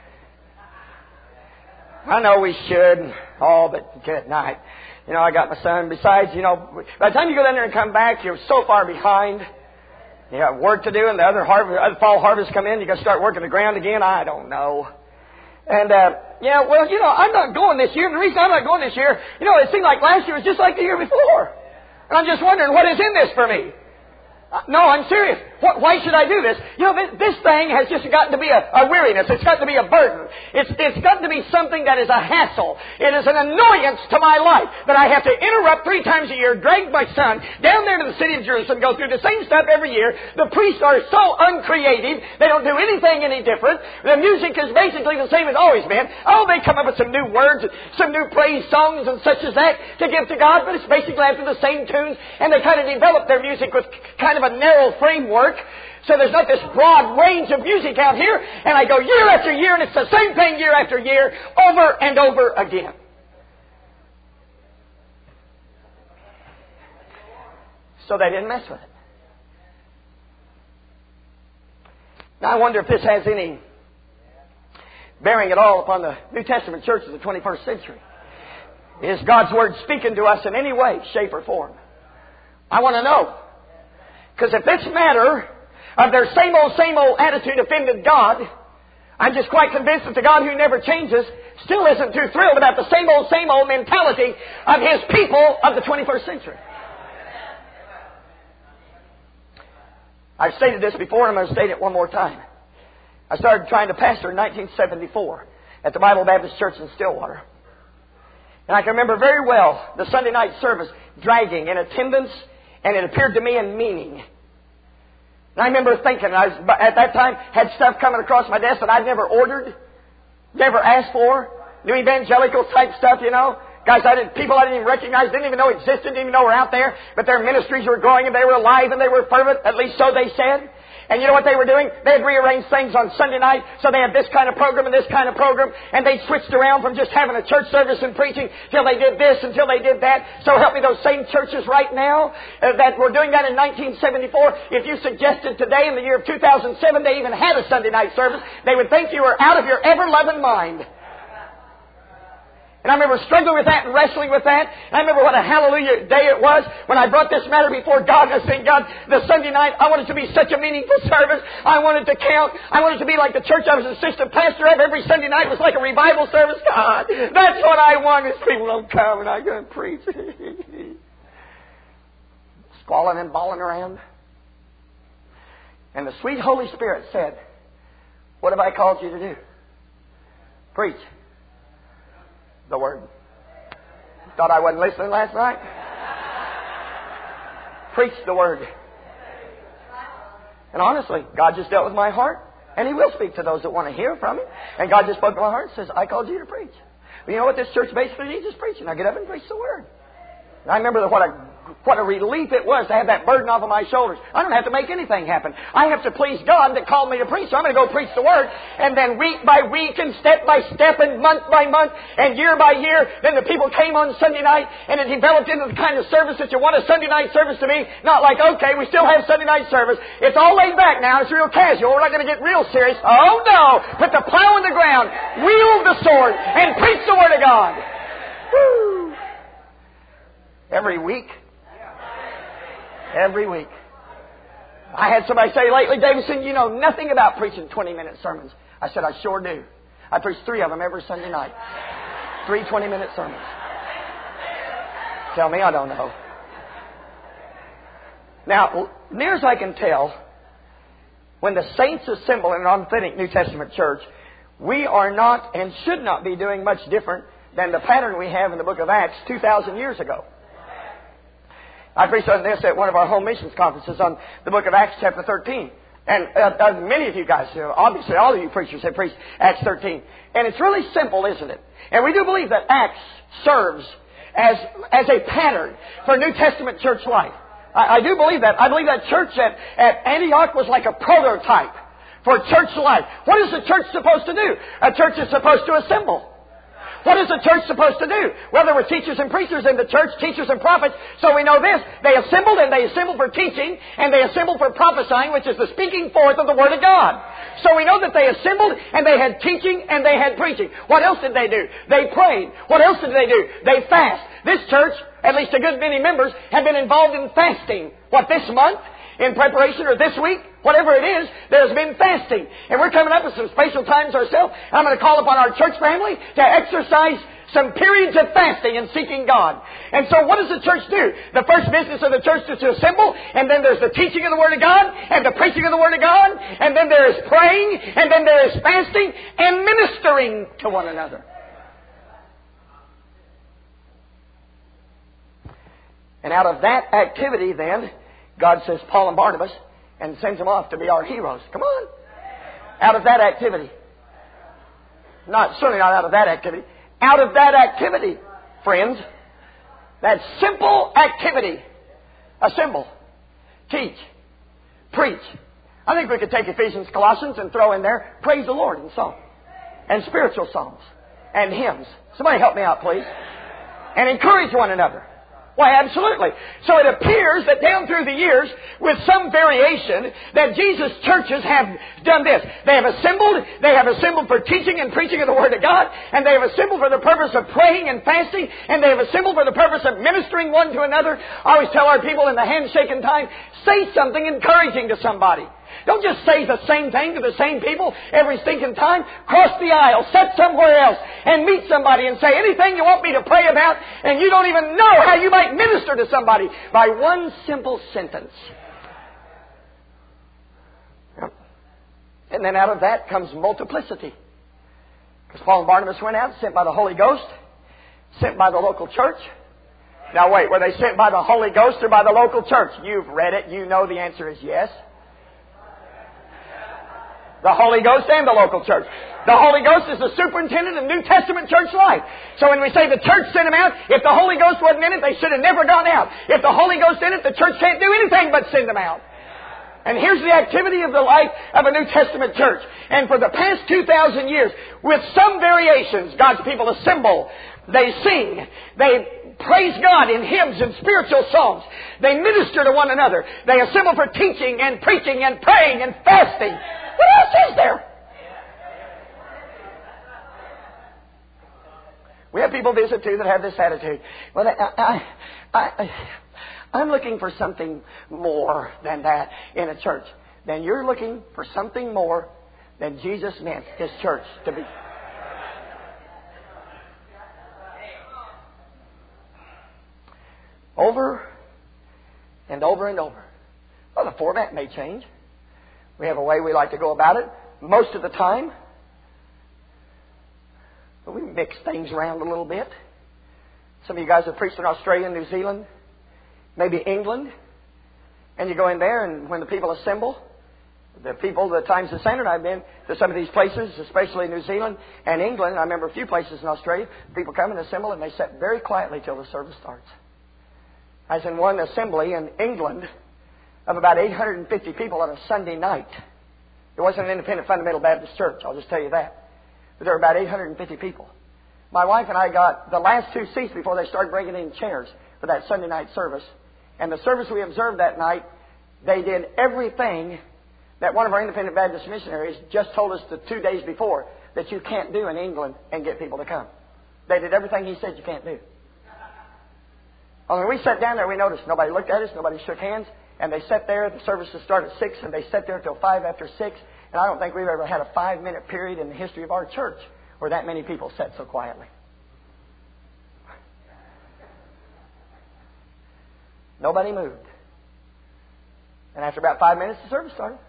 I know we should. Oh, but good night. You know, I got my son. Besides, you know, by the time you go down there and come back, you're so far behind. You got work to do, and the other harvest, other fall harvests come in. You got to start working the ground again. I don't know. And uh, yeah, well, you know, I'm not going this year. And the reason I'm not going this year, you know, it seemed like last year was just like the year before. And I'm just wondering what is in this for me. Uh, no, I'm serious. What, why should I do this? You know, this, this thing has just gotten to be a, a weariness. It's gotten to be a burden. It's, it's gotten to be something that is a hassle. It is an annoyance to my life that I have to interrupt three times a year, drag my son down there to the city of Jerusalem, go through the same stuff every year. The priests are so uncreative. They don't do anything any different. The music is basically the same as always been. Oh, they come up with some new words, some new praise songs and such as that to give to God, but it's basically after the same tunes, and they kind of develop their music with kind of a narrow framework. So there's not this broad range of music out here. And I go year after year, and it's the same thing year after year, over and over again. So they didn't mess with it. Now I wonder if this has any bearing at all upon the New Testament church of the twenty-first century. Is God's Word speaking to us in any way, shape, or form? I want to know. Because if this matter of their same old, same old attitude offended God, I'm just quite convinced that the God who never changes still isn't too thrilled about the same old, same old mentality of His people of the twenty-first century. I've stated this before, and I'm going to state it one more time. I started trying to pastor in nineteen seventy-four at the Bible Baptist Church in Stillwater. And I can remember very well the Sunday night service dragging in attendance, and it appeared to me in meaning. And I remember thinking, I was, at that time, had stuff coming across my desk that I'd never ordered, never asked for, new evangelical type stuff, you know. Guys, I didn't, people I didn't even recognize, didn't even know existed, didn't even know were out there, but their ministries were growing and they were alive and they were fervent, at least so they said. And you know what they were doing? They had rearranged things on Sunday night, so they had this kind of program and this kind of program, and they switched around from just having a church service and preaching till they did this, until they did that. So help me, those same churches right now uh, that were doing that in nineteen seventy-four, if you suggested today in the year of two thousand seven they even had a Sunday night service, they would think you were out of your ever-loving mind. And I remember struggling with that and wrestling with that. And I remember what a hallelujah day it was when I brought this matter before God. And I said, God, the Sunday night, I want it to be such a meaningful service. I want it to count. I want it to be like the church I was an assistant pastor of. Every Sunday night was like a revival service. God, that's what I want, is people don't come and I go and preach. Squalling and bawling around. And the sweet Holy Spirit said, what have I called you to do? Preach the Word. Thought I wasn't listening last night? Preach the Word. And honestly, God just dealt with my heart. And He will speak to those that want to hear from Him. And God just spoke to my heart and says, I called you to preach. But you know what this church basically needs is preaching. I get up and preach the Word. And I remember that what a, what a relief it was to have that burden off of my shoulders. I don't have to make anything happen. I have to please God that called me to preach. So I'm going to go preach the Word. And then week by week and step by step and month by month and year by year, then the people came on Sunday night and it developed into the kind of service that you want a Sunday night service to be. Not like, okay, we still have Sunday night service. It's all laid back now. It's real casual. We're not going to get real serious. Oh no! Put the plow in the ground, wield the sword, and preach the Word of God. Woo! Every week. Every week. I had somebody say lately, Davidson, you know nothing about preaching twenty-minute sermons. I said, I sure do. I preach three of them every Sunday night. Three twenty-minute sermons. Tell me I don't know. Now, near as I can tell, when the saints assemble in an authentic New Testament church, we are not and should not be doing much different than the pattern we have in the book of Acts two thousand years ago. I preached on this at one of our home missions conferences on the book of Acts chapter thirteen. And uh, uh, many of you guys, uh, obviously all of you preachers have preached Acts thirteen. And it's really simple, isn't it? And we do believe that Acts serves as, as a pattern for New Testament church life. I, I do believe that. I believe that church at, at Antioch was like a prototype for church life. What is the church supposed to do? A church is supposed to assemble. What is the church supposed to do? Well, there were teachers and preachers in the church, teachers and prophets. So we know this. They assembled and they assembled for teaching and they assembled for prophesying, which is the speaking forth of the Word of God. So we know that they assembled and they had teaching and they had preaching. What else did they do? They prayed. What else did they do? They fast. This church, at least a good many members, have been involved in fasting. What, this month? In preparation, or this week, whatever it is, there's been fasting. And we're coming up with some special times ourselves. I'm going to call upon our church family to exercise some periods of fasting and seeking God. And so what does the church do? The first business of the church is to assemble, and then there's the teaching of the Word of God, and the preaching of the Word of God, and then there is praying, and then there is fasting, and ministering to one another. And out of that activity then, God says Paul and Barnabas and sends them off to be our heroes. Come on. Out of that activity. Not, certainly not out of that activity. Out of that activity, friends. That simple activity. Assemble. Teach. Preach. I think we could take Ephesians, Colossians and throw in there praise the Lord and song. And spiritual songs. And hymns. Somebody help me out, please. And encourage one another. Why, absolutely. So it appears that down through the years, with some variation, that Jesus' churches have done this. They have assembled, they have assembled for teaching and preaching of the Word of God, and they have assembled for the purpose of praying and fasting, and they have assembled for the purpose of ministering one to another. I always tell our people in the handshaking time, say something encouraging to somebody. Don't just say the same thing to the same people every stinking time. Cross the aisle, sit somewhere else, and meet somebody and say anything you want me to pray about, and you don't even know how you might minister to somebody by one simple sentence. And then out of that comes multiplicity. Because Paul and Barnabas went out, sent by the Holy Ghost, sent by the local church. Now wait, were they sent by the Holy Ghost or by the local church? You've read it. You know the answer is yes. The Holy Ghost and the local church. The Holy Ghost is the superintendent of New Testament church life. So when we say the church sent them out, if the Holy Ghost wasn't in it, they should have never gone out. If the Holy Ghost in it, the church can't do anything but send them out. And here's the activity of the life of a New Testament church. And for the past two thousand years, with some variations, God's people assemble. They sing. They praise God in hymns and spiritual songs. They minister to one another. They assemble for teaching and preaching and praying and fasting. What else is there? We have people visit too that have this attitude. Well, I, I, I, I'm looking for something more than that in a church. Then you're looking for something more than Jesus meant His church to be. Over and over and over. Well, the format may change. We have a way we like to go about it. Most of the time, but we mix things around a little bit. Some of you guys have preached in Australia, New Zealand, maybe England. And you go in there, and when the people assemble, The people, the times the Senator and I have been to some of these places, especially New Zealand and England, and I remember a few places in Australia, people come and assemble and they sit very quietly till the service starts. I was in one assembly in England of about eight hundred fifty people on a Sunday night. It wasn't an independent fundamental Baptist church, I'll just tell you that. But there were about eight hundred fifty people. My wife and I got the last two seats before they started bringing in chairs for that Sunday night service. And the service we observed that night, they did everything that one of our independent Baptist missionaries just told us the two days before that you can't do in England and get people to come. They did everything he said you can't do. Well, when we sat down there, we noticed nobody looked at us, nobody shook hands, and they sat there. The service would start at six, and they sat there till five after six. And I don't think we've ever had a five-minute period in the history of our church where that many people sat so quietly. Nobody moved. And after about five minutes, the service started.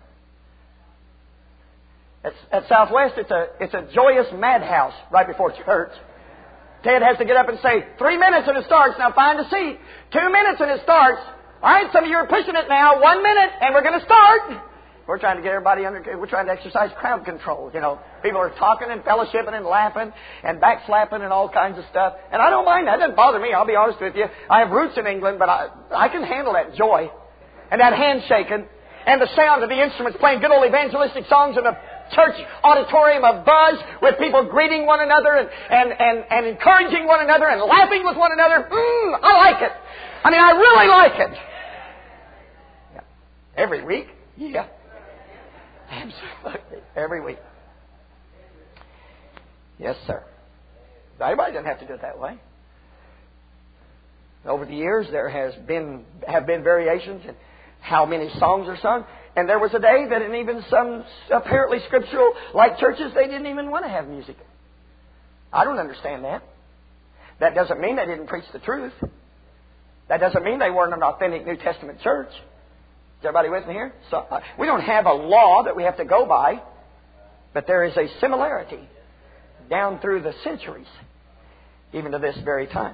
At, at Southwest, it's a, it's a joyous madhouse right before church. Ted has to get up and say, three minutes and it starts. Now find a seat. Two minutes and it starts. All right, some of you are pushing it now. One minute and we're going to start. We're trying to get everybody under, we're trying to exercise crowd control. You know, people are talking and fellowshipping and laughing and backslapping and all kinds of stuff. And I don't mind that. It doesn't bother me. I'll be honest with you. I have roots in England, but I, I can handle that joy and that handshaking and the sound of the instruments playing good old evangelistic songs in the church auditorium of buzz with people greeting one another and, and, and, and encouraging one another and laughing with one another. Mm, I like it. I mean, I really like it. Yeah. Every week? Yeah. Absolutely. Every week. Yes, sir. Everybody doesn't have to do it that way. Over the years, there has been have been variations in how many songs are sung. And there was a day that in even some apparently scriptural like churches, they didn't even want to have music. I don't understand that. That doesn't mean they didn't preach the truth. That doesn't mean they weren't an authentic New Testament church. Is everybody with me here? So uh, we don't have a law that we have to go by, but there is a similarity down through the centuries, even to this very time.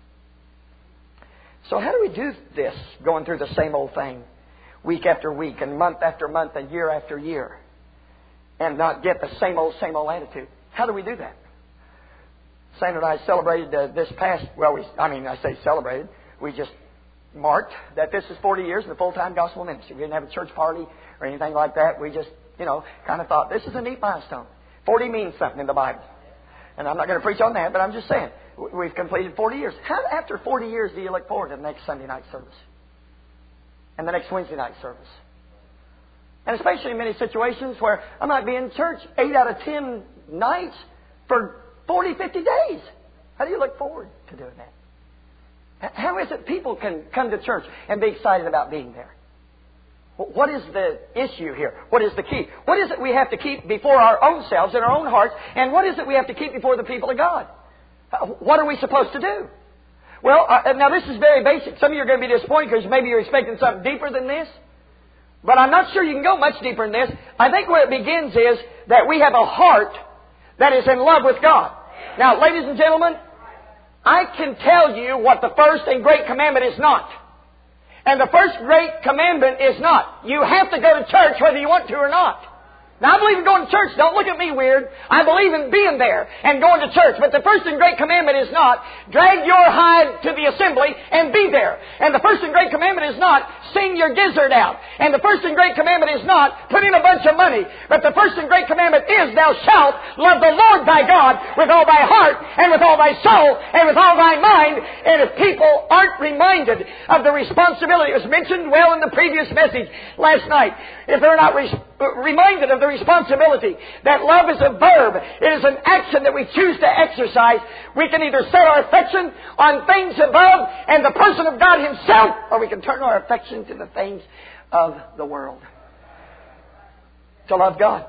So how do we do this, going through the same old thing, week after week, and month after month, and year after year, and not get the same old, same old attitude? How do we do that? Sandra and I celebrated uh, this past, well, we, I mean, I say celebrated, we just marked that this is forty years in the full-time gospel ministry. We didn't have a church party or anything like that. We just, you know, kind of thought, this is a neat milestone. forty means something in the Bible. And I'm not going to preach on that, but I'm just saying, we've completed forty years. How, after forty years, do you look forward to the next Sunday night service? And the next Wednesday night service? And especially in many situations where I might be in church eight out of ten nights for forty, fifty days. How do you look forward to doing that? How is it people can come to church and be excited about being there? What is the issue here? What is the key? What is it we have to keep before our own selves in our own hearts? And what is it we have to keep before the people of God? What are we supposed to do? Well, uh, now this is very basic. Some of you are going to be disappointed because maybe you're expecting something deeper than this. But I'm not sure you can go much deeper than this. I think where it begins is that we have a heart that is in love with God. Now, ladies and gentlemen, I can tell you what the first and great commandment is not. And the first great commandment is not, you have to go to church whether you want to or not. Now, I believe in going to church. Don't look at me weird. I believe in being there and going to church. But the first and great commandment is not, drag your hide to the assembly and be there. And the first and great commandment is not, sing your gizzard out. And the first and great commandment is not, put in a bunch of money. But the first and great commandment is, thou shalt love the Lord thy God with all thy heart and with all thy soul and with all thy mind. And if people aren't reminded of the responsibility, it was mentioned well in the previous message last night, if they're not re- reminded of the responsibility that love is a verb, it is an action that we choose to exercise. We can either set our affection on things above and the person of God Himself, or we can turn our affection to the things of the world. To love God.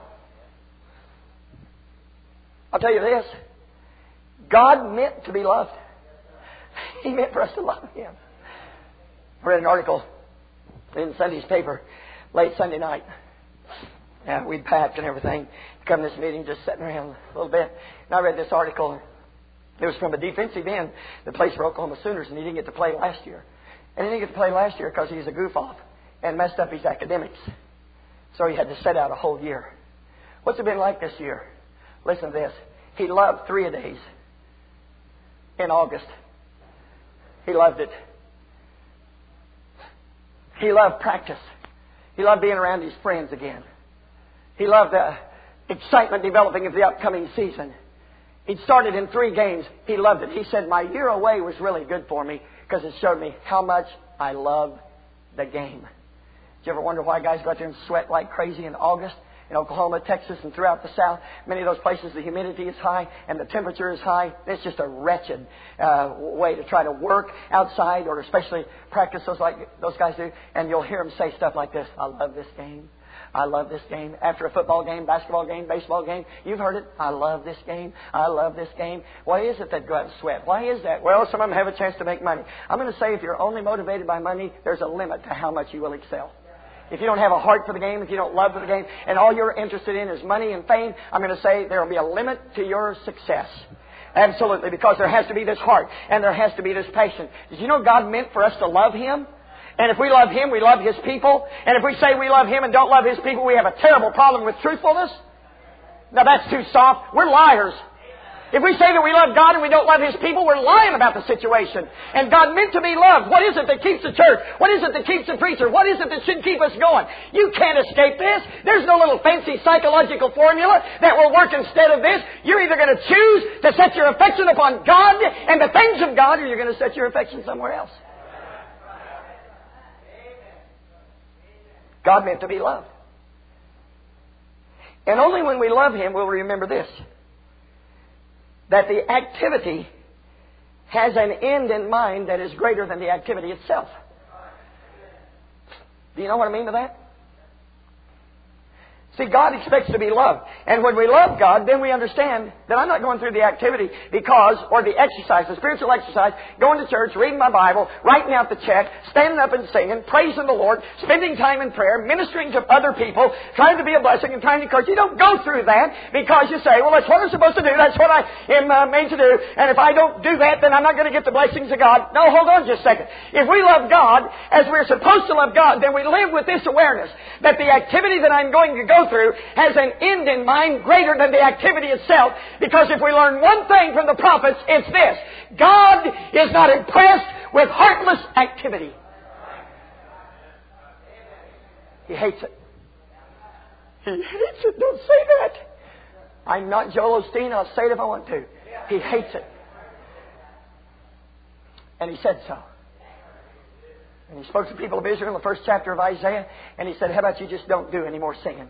I'll tell you this. God meant to be loved. He meant for us to love Him. I read an article in Sunday's paper late Sunday night. Yeah, we'd packed and everything to come to this meeting, just sitting around a little bit. And I read this article. It was from a defensive end that plays for Oklahoma Sooners, and he didn't get to play last year. And he didn't get to play last year because he was a goof-off and messed up his academics. So he had to set out a whole year. What's it been like this year? Listen to this. He loved three-a-days in August. He loved it. He loved practice. He loved being around his friends again. He loved the excitement developing of the upcoming season. He'd started in three games. He loved it. He said, my year away was really good for me because it showed me how much I love the game. Did you ever wonder why guys go out there and sweat like crazy in August? In Oklahoma, Texas, and throughout the South, many of those places the humidity is high and the temperature is high. It's just a wretched uh, way to try to work outside, or especially practice those like those guys do. And you'll hear them say stuff like this: I love this game. I love this game. After a football game, basketball game, baseball game, you've heard it. I love this game. I love this game. Why is it that go out and sweat? Why is that? Well, some of them have a chance to make money. I'm going to say if you're only motivated by money, there's a limit to how much you will excel. If you don't have a heart for the game, if you don't love for the game, and all you're interested in is money and fame, I'm going to say there will be a limit to your success. Absolutely, because there has to be this heart, and there has to be this passion. Did you know God meant for us to love Him? And if we love Him, we love His people. And if we say we love Him and don't love His people, we have a terrible problem with truthfulness. Now that's too soft. We're liars. If we say that we love God and we don't love His people, we're lying about the situation. And God meant to be loved. What is it that keeps the church? What is it that keeps the preacher? What is it that should keep us going? You can't escape this. There's no little fancy psychological formula that will work instead of this. You're either going to choose to set your affection upon God and the things of God, or you're going to set your affection somewhere else. God meant to be loved. And only when we love Him will we remember this: that the activity has an end in mind that is greater than the activity itself. Do you know what I mean by that? See, God expects to be loved. And when we love God, then we understand that I'm not going through the activity because, or the exercise, the spiritual exercise, going to church, reading my Bible, writing out the check, standing up and singing, praising the Lord, spending time in prayer, ministering to other people, trying to be a blessing and trying to encourage. You don't go through that because you say, well, that's what I'm supposed to do. That's what I am uh, made to do. And if I don't do that, then I'm not going to get the blessings of God. No, hold on just a second. If we love God as we're supposed to love God, then we live with this awareness that the activity that I'm going to go through has an end in mind greater than the activity itself. Because if we learn one thing from the prophets, it's this: God is not impressed with heartless activity. He hates it. He hates it. Don't say that. I'm not Joel Osteen. I'll say it if I want to. He hates it. And He said so. And He spoke to the people of Israel in the first chapter of Isaiah, and He said, how about you just don't do any more singing?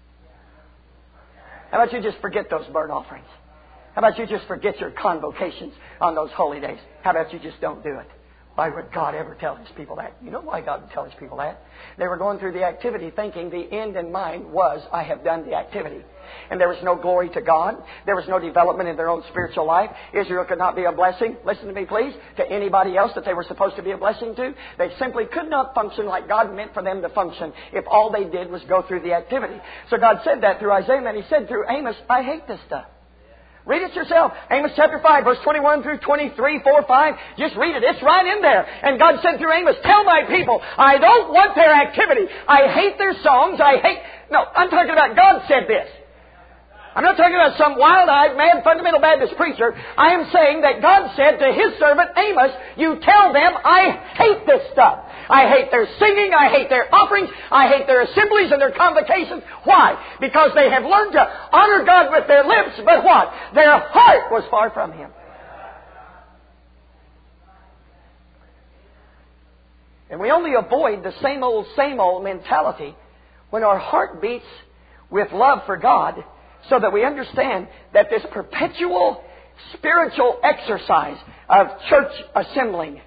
How about you just forget those burnt offerings? How about you just forget your convocations on those holy days? How about you just don't do it? Why would God ever tell His people that? You know why God would tell His people that? They were going through the activity thinking the end in mind was, I have done the activity. And there was no glory to God. There was no development in their own spiritual life. Israel could not be a blessing, listen to me please, to anybody else that they were supposed to be a blessing to. They simply could not function like God meant for them to function if all they did was go through the activity. So God said that through Isaiah, and He said through Amos, I hate this stuff. Read it yourself. Amos chapter five, verse twenty-one through twenty-three, four, five. Just read it. It's right in there. And God said through Amos, tell my people, I don't want their activity. I hate their songs. I hate... No, I'm talking about God said this. I'm not talking about some wild-eyed, mad, fundamental Baptist preacher. I am saying that God said to His servant Amos, you tell them, I hate this stuff. I hate their singing. I hate their offerings. I hate their assemblies and their convocations. Why? Because they have learned to honor God with their lips, but what? Their heart was far from Him. And we only avoid the same old, same old mentality when our heart beats with love for God, so that we understand that this perpetual spiritual exercise of church assembling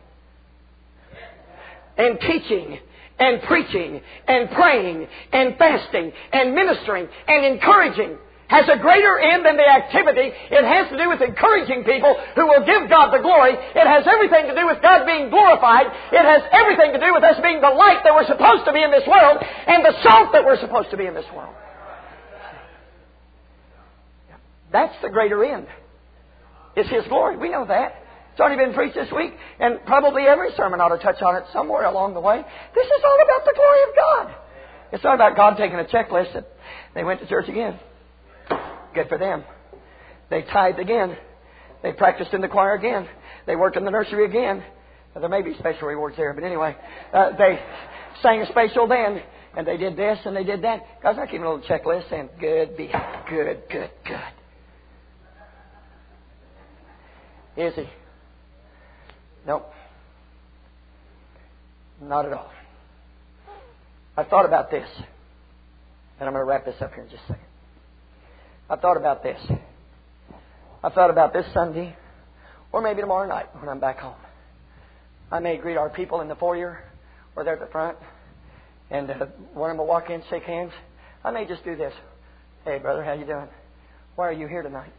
and teaching and preaching and praying and fasting and ministering and encouraging has a greater end than the activity. It has to do with encouraging people who will give God the glory. It has everything to do with God being glorified. It has everything to do with us being the light that we're supposed to be in this world and the salt that we're supposed to be in this world. That's the greater end. It's His glory. We know that. It's already been preached this week, and probably every sermon ought to touch on it somewhere along the way. This is all about the glory of God. It's not about God taking a checklist. That they went to church again. Good for them. They tithed again. They practiced in the choir again. They worked in the nursery again. There may be special rewards there, but anyway, uh, they sang a special then, and they did this and they did that. God's not keeping a little checklist saying, good, be good, good, good. Is He? Nope. Not at all. I thought about this, and I'm going to wrap this up here in just a second. I thought about this. I thought about this Sunday, or maybe tomorrow night when I'm back home. I may greet our people in the foyer, or there at the front, and uh, one of them will walk in, shake hands. I may just do this. Hey, brother, how you doing? Why are you here tonight?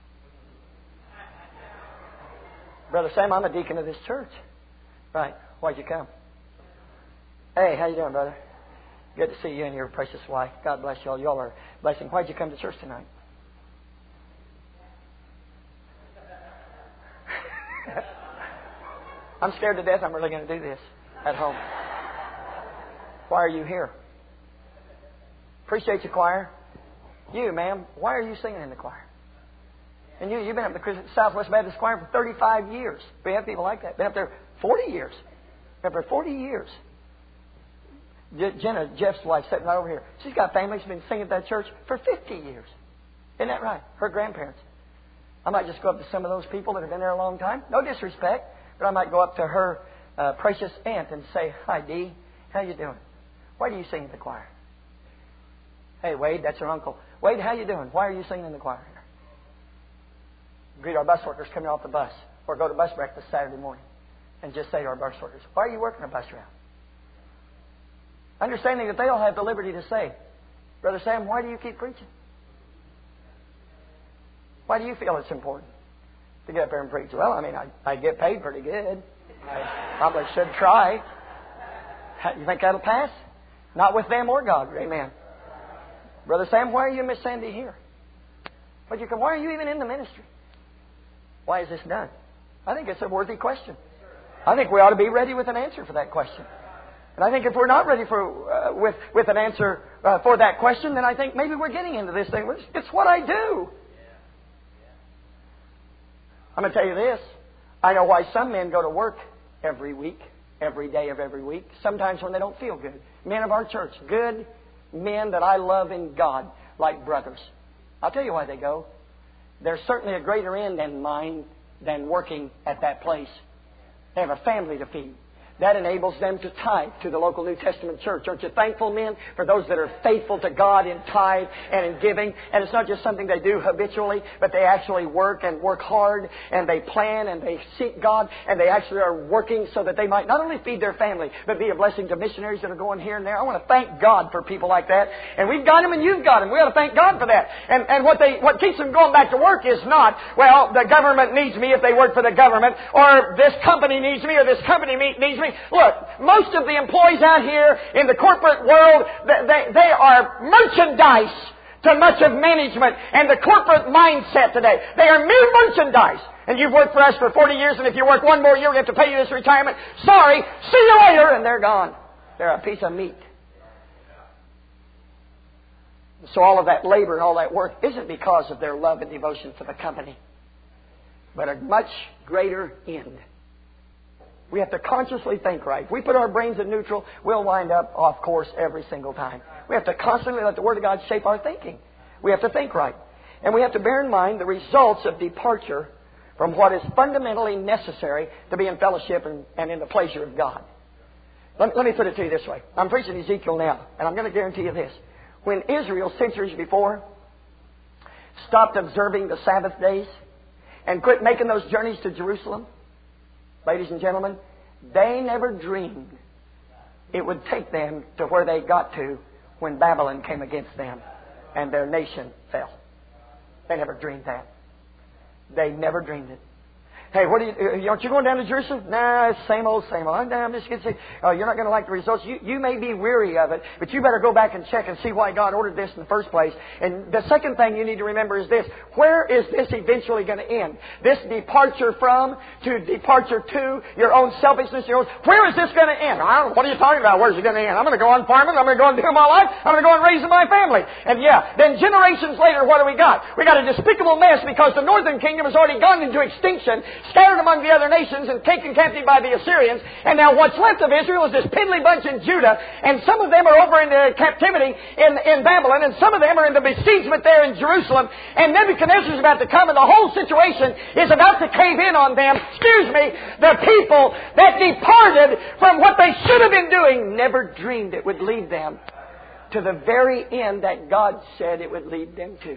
Brother Sam, I'm a deacon of this church. Right. Why'd you come? Hey, how you doing, brother? Good to see you and your precious wife. God bless y'all. Y'all are a blessing. Why'd you come to church tonight? I'm scared to death I'm really going to do this at home. Why are you here? Appreciate you, choir. You, ma'am, why are you singing in the choir? And you, you've been up in the Southwest Baptist Choir for thirty-five years. We have people like that. Been up there forty years. Been up there forty years. Jenna, Jeff's wife, sitting right over here. She's got family. She's been singing at that church for fifty years. Isn't that right? Her grandparents. I might just go up to some of those people that have been there a long time. No disrespect, but I might go up to her uh, precious aunt and say, "Hi, Dee. How you doing? Why do you sing in the choir?" "Hey, Wade, that's your uncle. Wade, how you doing? Why are you singing in the choir?" Greet our bus workers coming off the bus, or go to bus breakfast Saturday morning and just say to our bus workers, "Why are you working a bus route?" Understanding that they'll have the liberty to say, "Brother Sam, why do you keep preaching? Why do you feel it's important to get up there and preach?" "Well, I mean, I, I get paid pretty good. I probably should try." "You think that'll pass?" "Not with them or God." Amen. "Brother Sam, why are you and Miss Sandy here? But you come, why are you even in the ministry? Why is this done?" I think it's a worthy question. I think we ought to be ready with an answer for that question. And I think if we're not ready for uh, with with an answer uh, for that question, then I think maybe we're getting into this thing. It's, it's what I do. I'm going to tell you this. I know why some men go to work every week, every day of every week, sometimes when they don't feel good. Men of our church, good men that I love in God, like brothers. I'll tell you why they go. There's certainly a greater end in mind than working at that place. They have a family to feed. That enables them to tithe to the local New Testament church. Aren't you thankful, men, for those that are faithful to God in tithe and in giving? And it's not just something they do habitually, but they actually work and work hard, and they plan and they seek God, and they actually are working so that they might not only feed their family, but be a blessing to missionaries that are going here and there. I want to thank God for people like that. And we've got them and you've got them. We ought to thank God for that. And, and what they what keeps them going back to work is not, well, the government needs me if they work for the government, or this company needs me, or this company needs me. Look, most of the employees out here in the corporate world, they, they are merchandise to much of management and the corporate mindset today. They are mere merchandise. And you've worked for us for forty years, and if you work one more year, we have to pay you this retirement. Sorry, see you later, and they're gone. They're a piece of meat. So all of that labor and all that work isn't because of their love and devotion for the company, but a much greater end. We have to consciously think right. If we put our brains in neutral, we'll wind up off course every single time. We have to constantly let the Word of God shape our thinking. We have to think right. And we have to bear in mind the results of departure from what is fundamentally necessary to be in fellowship and, and in the pleasure of God. Let, let me put it to you this way. I'm preaching Ezekiel now, and I'm going to guarantee you this. When Israel, centuries before, stopped observing the Sabbath days and quit making those journeys to Jerusalem, ladies and gentlemen, they never dreamed it would take them to where they got to when Babylon came against them and their nation fell. They never dreamed that. They never dreamed it. Hey, what are you, aren't you going down to Jerusalem? Nah, it's same old, same old. Nah, I'm just going to say, oh, you're not going to like the results. You, you may be weary of it, but you better go back and check and see why God ordered this in the first place. And the second thing you need to remember is this. Where is this eventually going to end? This departure from to departure to your own selfishness, your own, where is this going to end? I don't know. What are you talking about? Where's it going to end? I'm going to go on farming. I'm going to go on doing my life. I'm going to go on raising my family. And yeah, then generations later, what do we got? We got a despicable mess because the northern kingdom has already gone into extinction, scattered among the other nations and taken captive by the Assyrians. And now what's left of Israel is this piddly bunch in Judah. And some of them are over in the captivity in, in Babylon. And some of them are in the besiegement there in Jerusalem. And Nebuchadnezzar's about to come, and the whole situation is about to cave in on them. Excuse me, the people that departed from what they should have been doing never dreamed it would lead them to the very end that God said it would lead them to.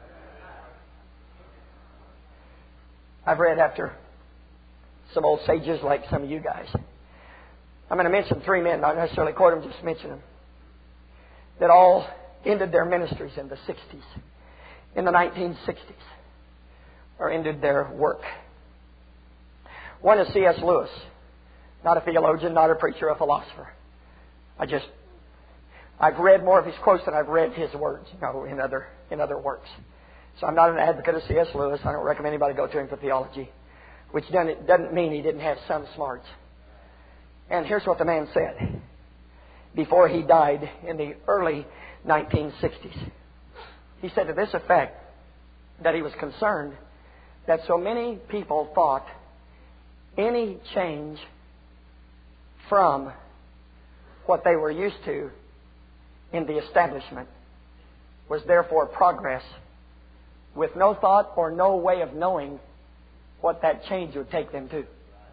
I've read after some old sages like some of you guys. I'm going to mention three men, not necessarily quote them, just mention them, that all ended their ministries in the sixties, in the nineteen sixties, or ended their work. One is C S Lewis, not a theologian, not a preacher, a philosopher. I just, I've read more of his quotes than I've read his words, you know, in other in other works. So I'm not an advocate of C S Lewis. I don't recommend anybody go to him for theology, which doesn't, doesn't mean he didn't have some smarts. And here's what the man said before he died in the early nineteen sixties. He said to this effect, that he was concerned that so many people thought any change from what they were used to in the establishment was therefore progress, with no thought or no way of knowing what that change would take them to.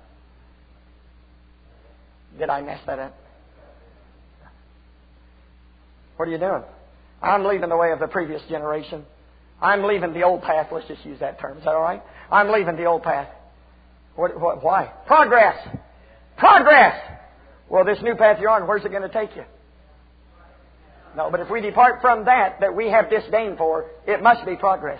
Did I mess that up? What are you doing? I'm leaving the way of the previous generation. I'm leaving the old path. Let's just use that term. Is that all right? I'm leaving the old path. What, what, why? Progress. Progress. Well, this new path you're on, where's it going to take you? No, but if we depart from that, that we have disdain for, it must be progress.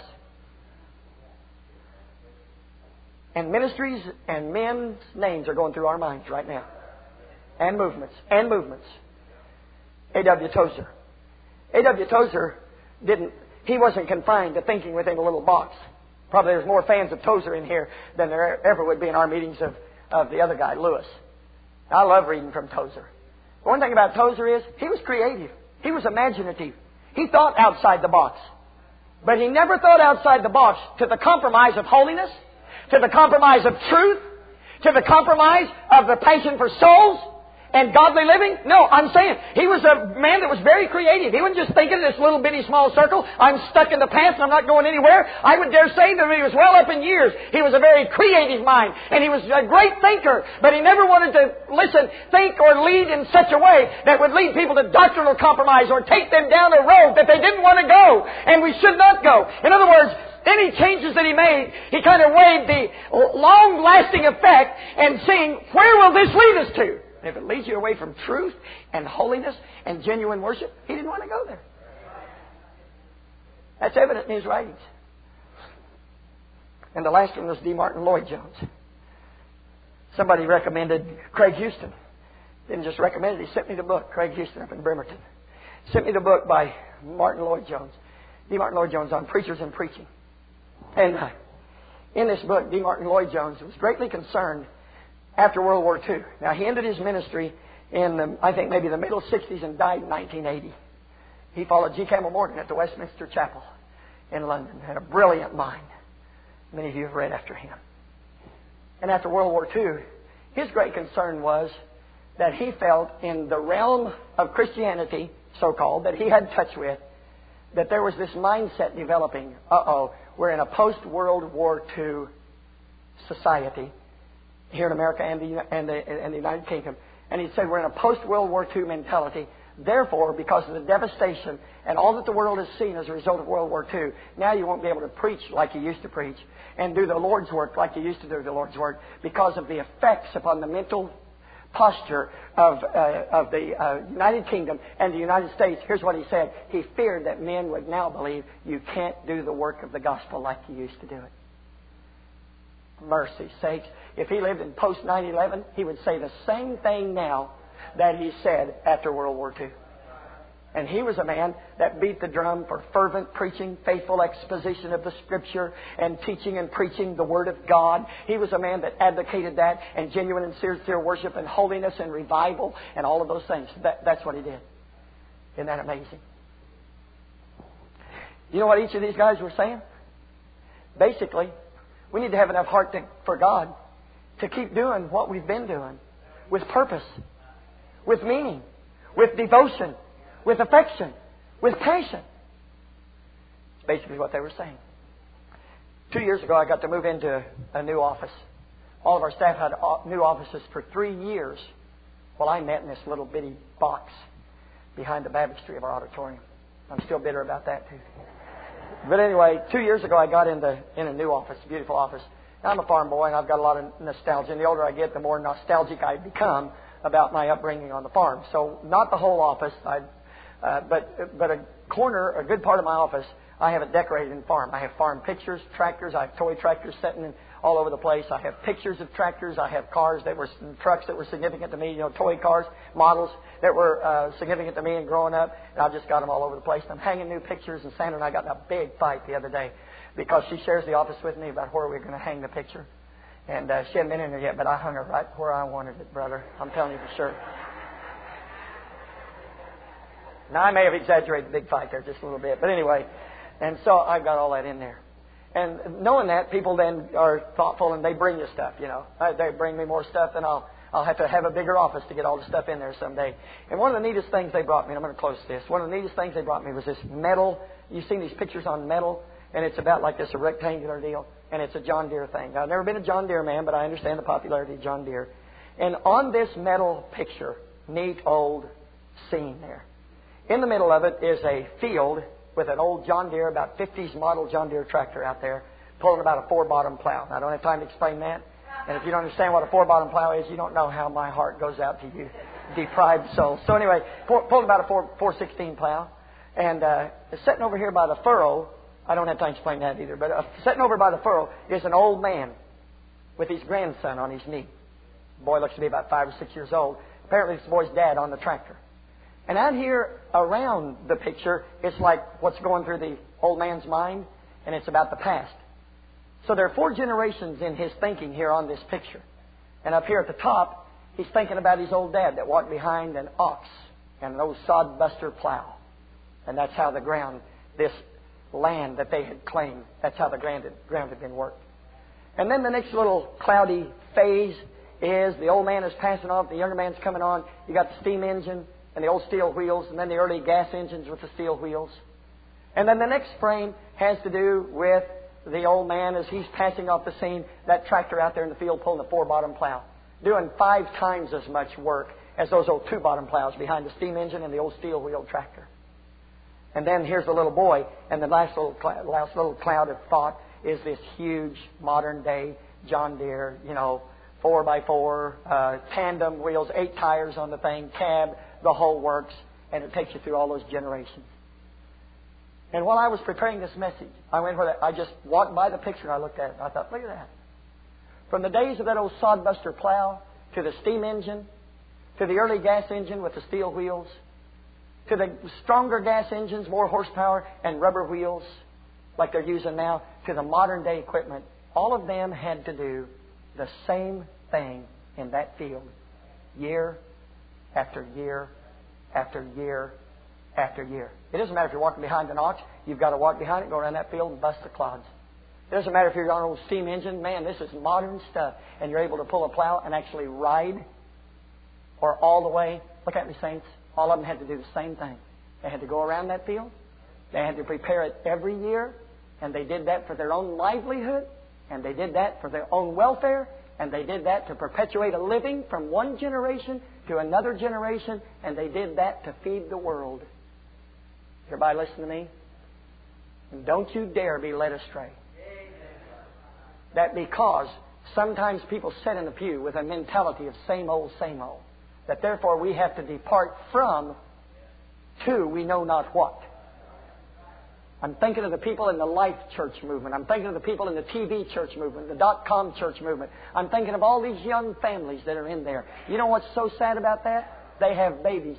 And ministries and men's names are going through our minds right now. And movements. And movements. A W Tozer. A W Tozer didn't, he wasn't confined to thinking within a little box. Probably there's more fans of Tozer in here than there ever would be in our meetings of, of the other guy, Lewis. I love reading from Tozer. One thing about Tozer is he was creative. He was imaginative. He thought outside the box. But he never thought outside the box to the compromise of holiness, to the compromise of truth, to the compromise of the passion for souls and godly living. No, I'm saying he was a man that was very creative. He wasn't just thinking in this little bitty small circle, I'm stuck in the past and I'm not going anywhere. I would dare say that he was well up in years. He was a very creative mind and he was a great thinker, but he never wanted to listen, think or lead in such a way that would lead people to doctrinal compromise or take them down a road that they didn't want to go and we should not go. In other words, any changes that he made, he kind of weighed the long-lasting effect and seeing where will this lead us to. And if it leads you away from truth and holiness and genuine worship, he didn't want to go there. That's evident in his writings. And the last one was D. Martin Lloyd-Jones. Somebody recommended Craig Houston. Didn't just recommend it, he sent me the book, Craig Houston up in Bremerton. Sent me the book by Martin Lloyd-Jones. D. Martin Lloyd-Jones on preachers and preaching. And uh, in this book, D. Martin Lloyd-Jones was greatly concerned after World War Two. Now, he ended his ministry in, the, I think, maybe the middle sixties and died in nineteen eighty. He followed G. Campbell Morgan at the Westminster Chapel in London. Had a brilliant mind. Many of you have read after him. And after World War Two, his great concern was that he felt in the realm of Christianity, so-called, that he had touch with, that there was this mindset developing. Uh-oh, we're in a post-World War Two society here in America and the, and, the, and the United Kingdom. And he said we're in a post-World War Two mentality. Therefore, because of the devastation and all that the world has seen as a result of World War Two, now you won't be able to preach like you used to preach and do the Lord's work like you used to do the Lord's work because of the effects upon the mental posture of, uh, of the uh, United Kingdom and the United States. Here's what he said. He feared that men would now believe you can't do the work of the gospel like you used to do it. Mercy sakes. If he lived in post nine eleven, he would say the same thing now that he said after World War Two. And he was a man that beat the drum for fervent preaching, faithful exposition of the Scripture, and teaching and preaching the Word of God. He was a man that advocated that, and genuine and sincere worship, and holiness, and revival, and all of those things. That, that's what he did. Isn't that amazing? You know what each of these guys were saying? Basically, we need to have enough heart to, for God to keep doing what we've been doing with purpose, with meaning, with devotion, with affection, with passion. It's basically what they were saying. Two years ago, I got to move into a new office. All of our staff had new offices for three years while I met in this little bitty box behind the baptistry of our auditorium. I'm still bitter about that, too. But anyway, two years ago, I got into in a new office, a beautiful office. Now, I'm a farm boy, and I've got a lot of nostalgia. And the older I get, the more nostalgic I become about my upbringing on the farm. So, not the whole office, I, uh, but but a corner, a good part of my office, I have it decorated in farm. I have farm pictures, tractors. I have toy tractors sitting in all over the place. I have pictures of tractors. I have cars that were trucks that were significant to me. You know, toy cars, models that were uh, significant to me and growing up. And I've just got them all over the place. And I'm hanging new pictures. And Sandra and I got in a big fight the other day because she shares the office with me about where we're going to hang the picture. And uh, she hadn't been in there yet, but I hung her right where I wanted it, brother. I'm telling you for sure. Now, I may have exaggerated the big fight there just a little bit. But anyway, and so I've got all that in there. And knowing that, people then are thoughtful and they bring you stuff, you know. They bring me more stuff, and I'll I'll have to have a bigger office to get all the stuff in there someday. And one of the neatest things they brought me, and I'm going to close this, one of the neatest things they brought me was this metal. You've seen these pictures on metal, and it's about like this, a rectangular deal, and it's a John Deere thing. Now, I've never been a John Deere man, but I understand the popularity of John Deere. And on this metal picture, neat old scene there, in the middle of it is a field with an old John Deere, about fifties model John Deere tractor out there, pulling about a four-bottom plow. Now, I don't have time to explain that. And if you don't understand what a four-bottom plow is, you don't know how my heart goes out to you, deprived soul. So anyway, pulling about a four sixteen plow. And uh, sitting over here by the furrow, I don't have time to explain that either, but uh, sitting over by the furrow is an old man with his grandson on his knee. The boy looks to be about five or six years old. Apparently, it's the boy's dad on the tractor. And out here around the picture, it's like what's going through the old man's mind, and it's about the past. So there are four generations in his thinking here on this picture. And up here at the top, he's thinking about his old dad that walked behind an ox and an old sod-buster plow. And that's how the ground, this land that they had claimed, that's how the ground had, ground had been worked. And then the next little cloudy phase is the old man is passing off, the younger man's coming on. You got the steam engine and the old steel wheels, and then the early gas engines with the steel wheels. And then the next frame has to do with the old man as he's passing off the scene, that tractor out there in the field pulling the four-bottom plow, doing five times as much work as those old two-bottom plows behind the steam engine and the old steel wheel tractor. And then here's the little boy, and the last little, cl- last little cloud of thought is this huge modern-day John Deere, you know, four by four, uh, tandem wheels, eight tires on the thing, cab, the whole works, and it takes you through all those generations. And while I was preparing this message, I went where that, I just walked by the picture and I looked at it and I thought, look at that. From the days of that old sodbuster plow to the steam engine, to the early gas engine with the steel wheels, to the stronger gas engines, more horsepower, and rubber wheels like they're using now, to the modern day equipment, all of them had to do the same thing in that field, year after year after year after year. It doesn't matter if you're walking behind an ox, you've got to walk behind it, go around that field and bust the clods. It doesn't matter if you're on an old steam engine. Man, this is modern stuff. And you're able to pull a plow and actually ride, or all the way. Look at me, saints. All of them had to do the same thing. They had to go around that field. They had to prepare it every year. And they did that for their own livelihood. And they did that for their own welfare. And they did that to perpetuate a living from one generation to another generation. And they did that to feed the world. Everybody listen to me? And don't you dare be led astray. That because sometimes people sit in the pew with a mentality of same old, same old. That therefore we have to depart from to we know not what. I'm thinking of the people in the Life Church movement. I'm thinking of the people in the T V church movement, the dot-com church movement. I'm thinking of all these young families that are in there. You know what's so sad about that? They have babies.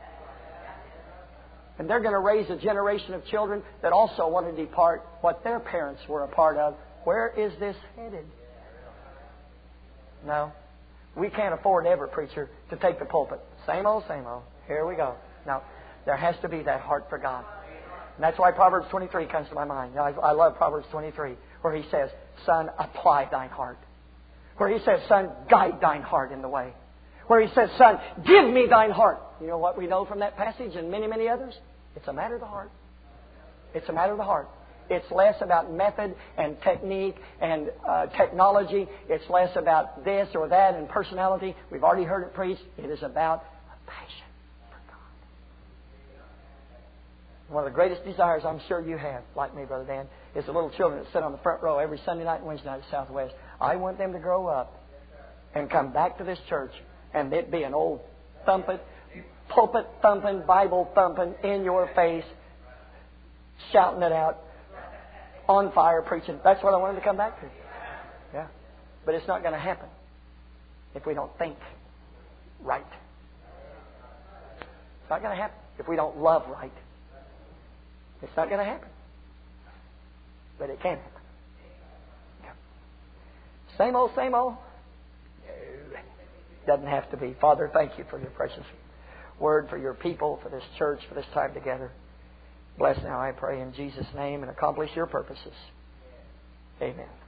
And they're going to raise a generation of children that also want to depart what their parents were a part of. Where is this headed? No. We can't afford every preacher to take the pulpit. Same old, same old. Here we go. No. There has to be that heart for God. And that's why Proverbs twenty-three comes to my mind. I, I love Proverbs twenty-three, where he says, Son, apply thine heart. Where he says, Son, guide thine heart in the way. Where he says, Son, give me thine heart. You know what we know from that passage and many, many others? It's a matter of the heart. It's a matter of the heart. It's less about method and technique and uh, technology. It's less about this or that and personality. We've already heard it preached. It is about a passion. One of the greatest desires I'm sure you have, like me, Brother Dan, is the little children that sit on the front row every Sunday night and Wednesday night at Southwest. I want them to grow up and come back to this church and it be an old thumping, pulpit thumping, Bible thumping, in your face, shouting it out, on fire preaching. That's what I want them to come back to. Yeah. But it's not going to happen if we don't think right. It's not going to happen if we don't love right. It's not going to happen. But it can happen. Yeah. Same old, same old. No. Doesn't have to be. Father, thank you for your precious word, for your people, for this church, for this time together. Bless now, I pray, in Jesus' name, and accomplish your purposes. Amen.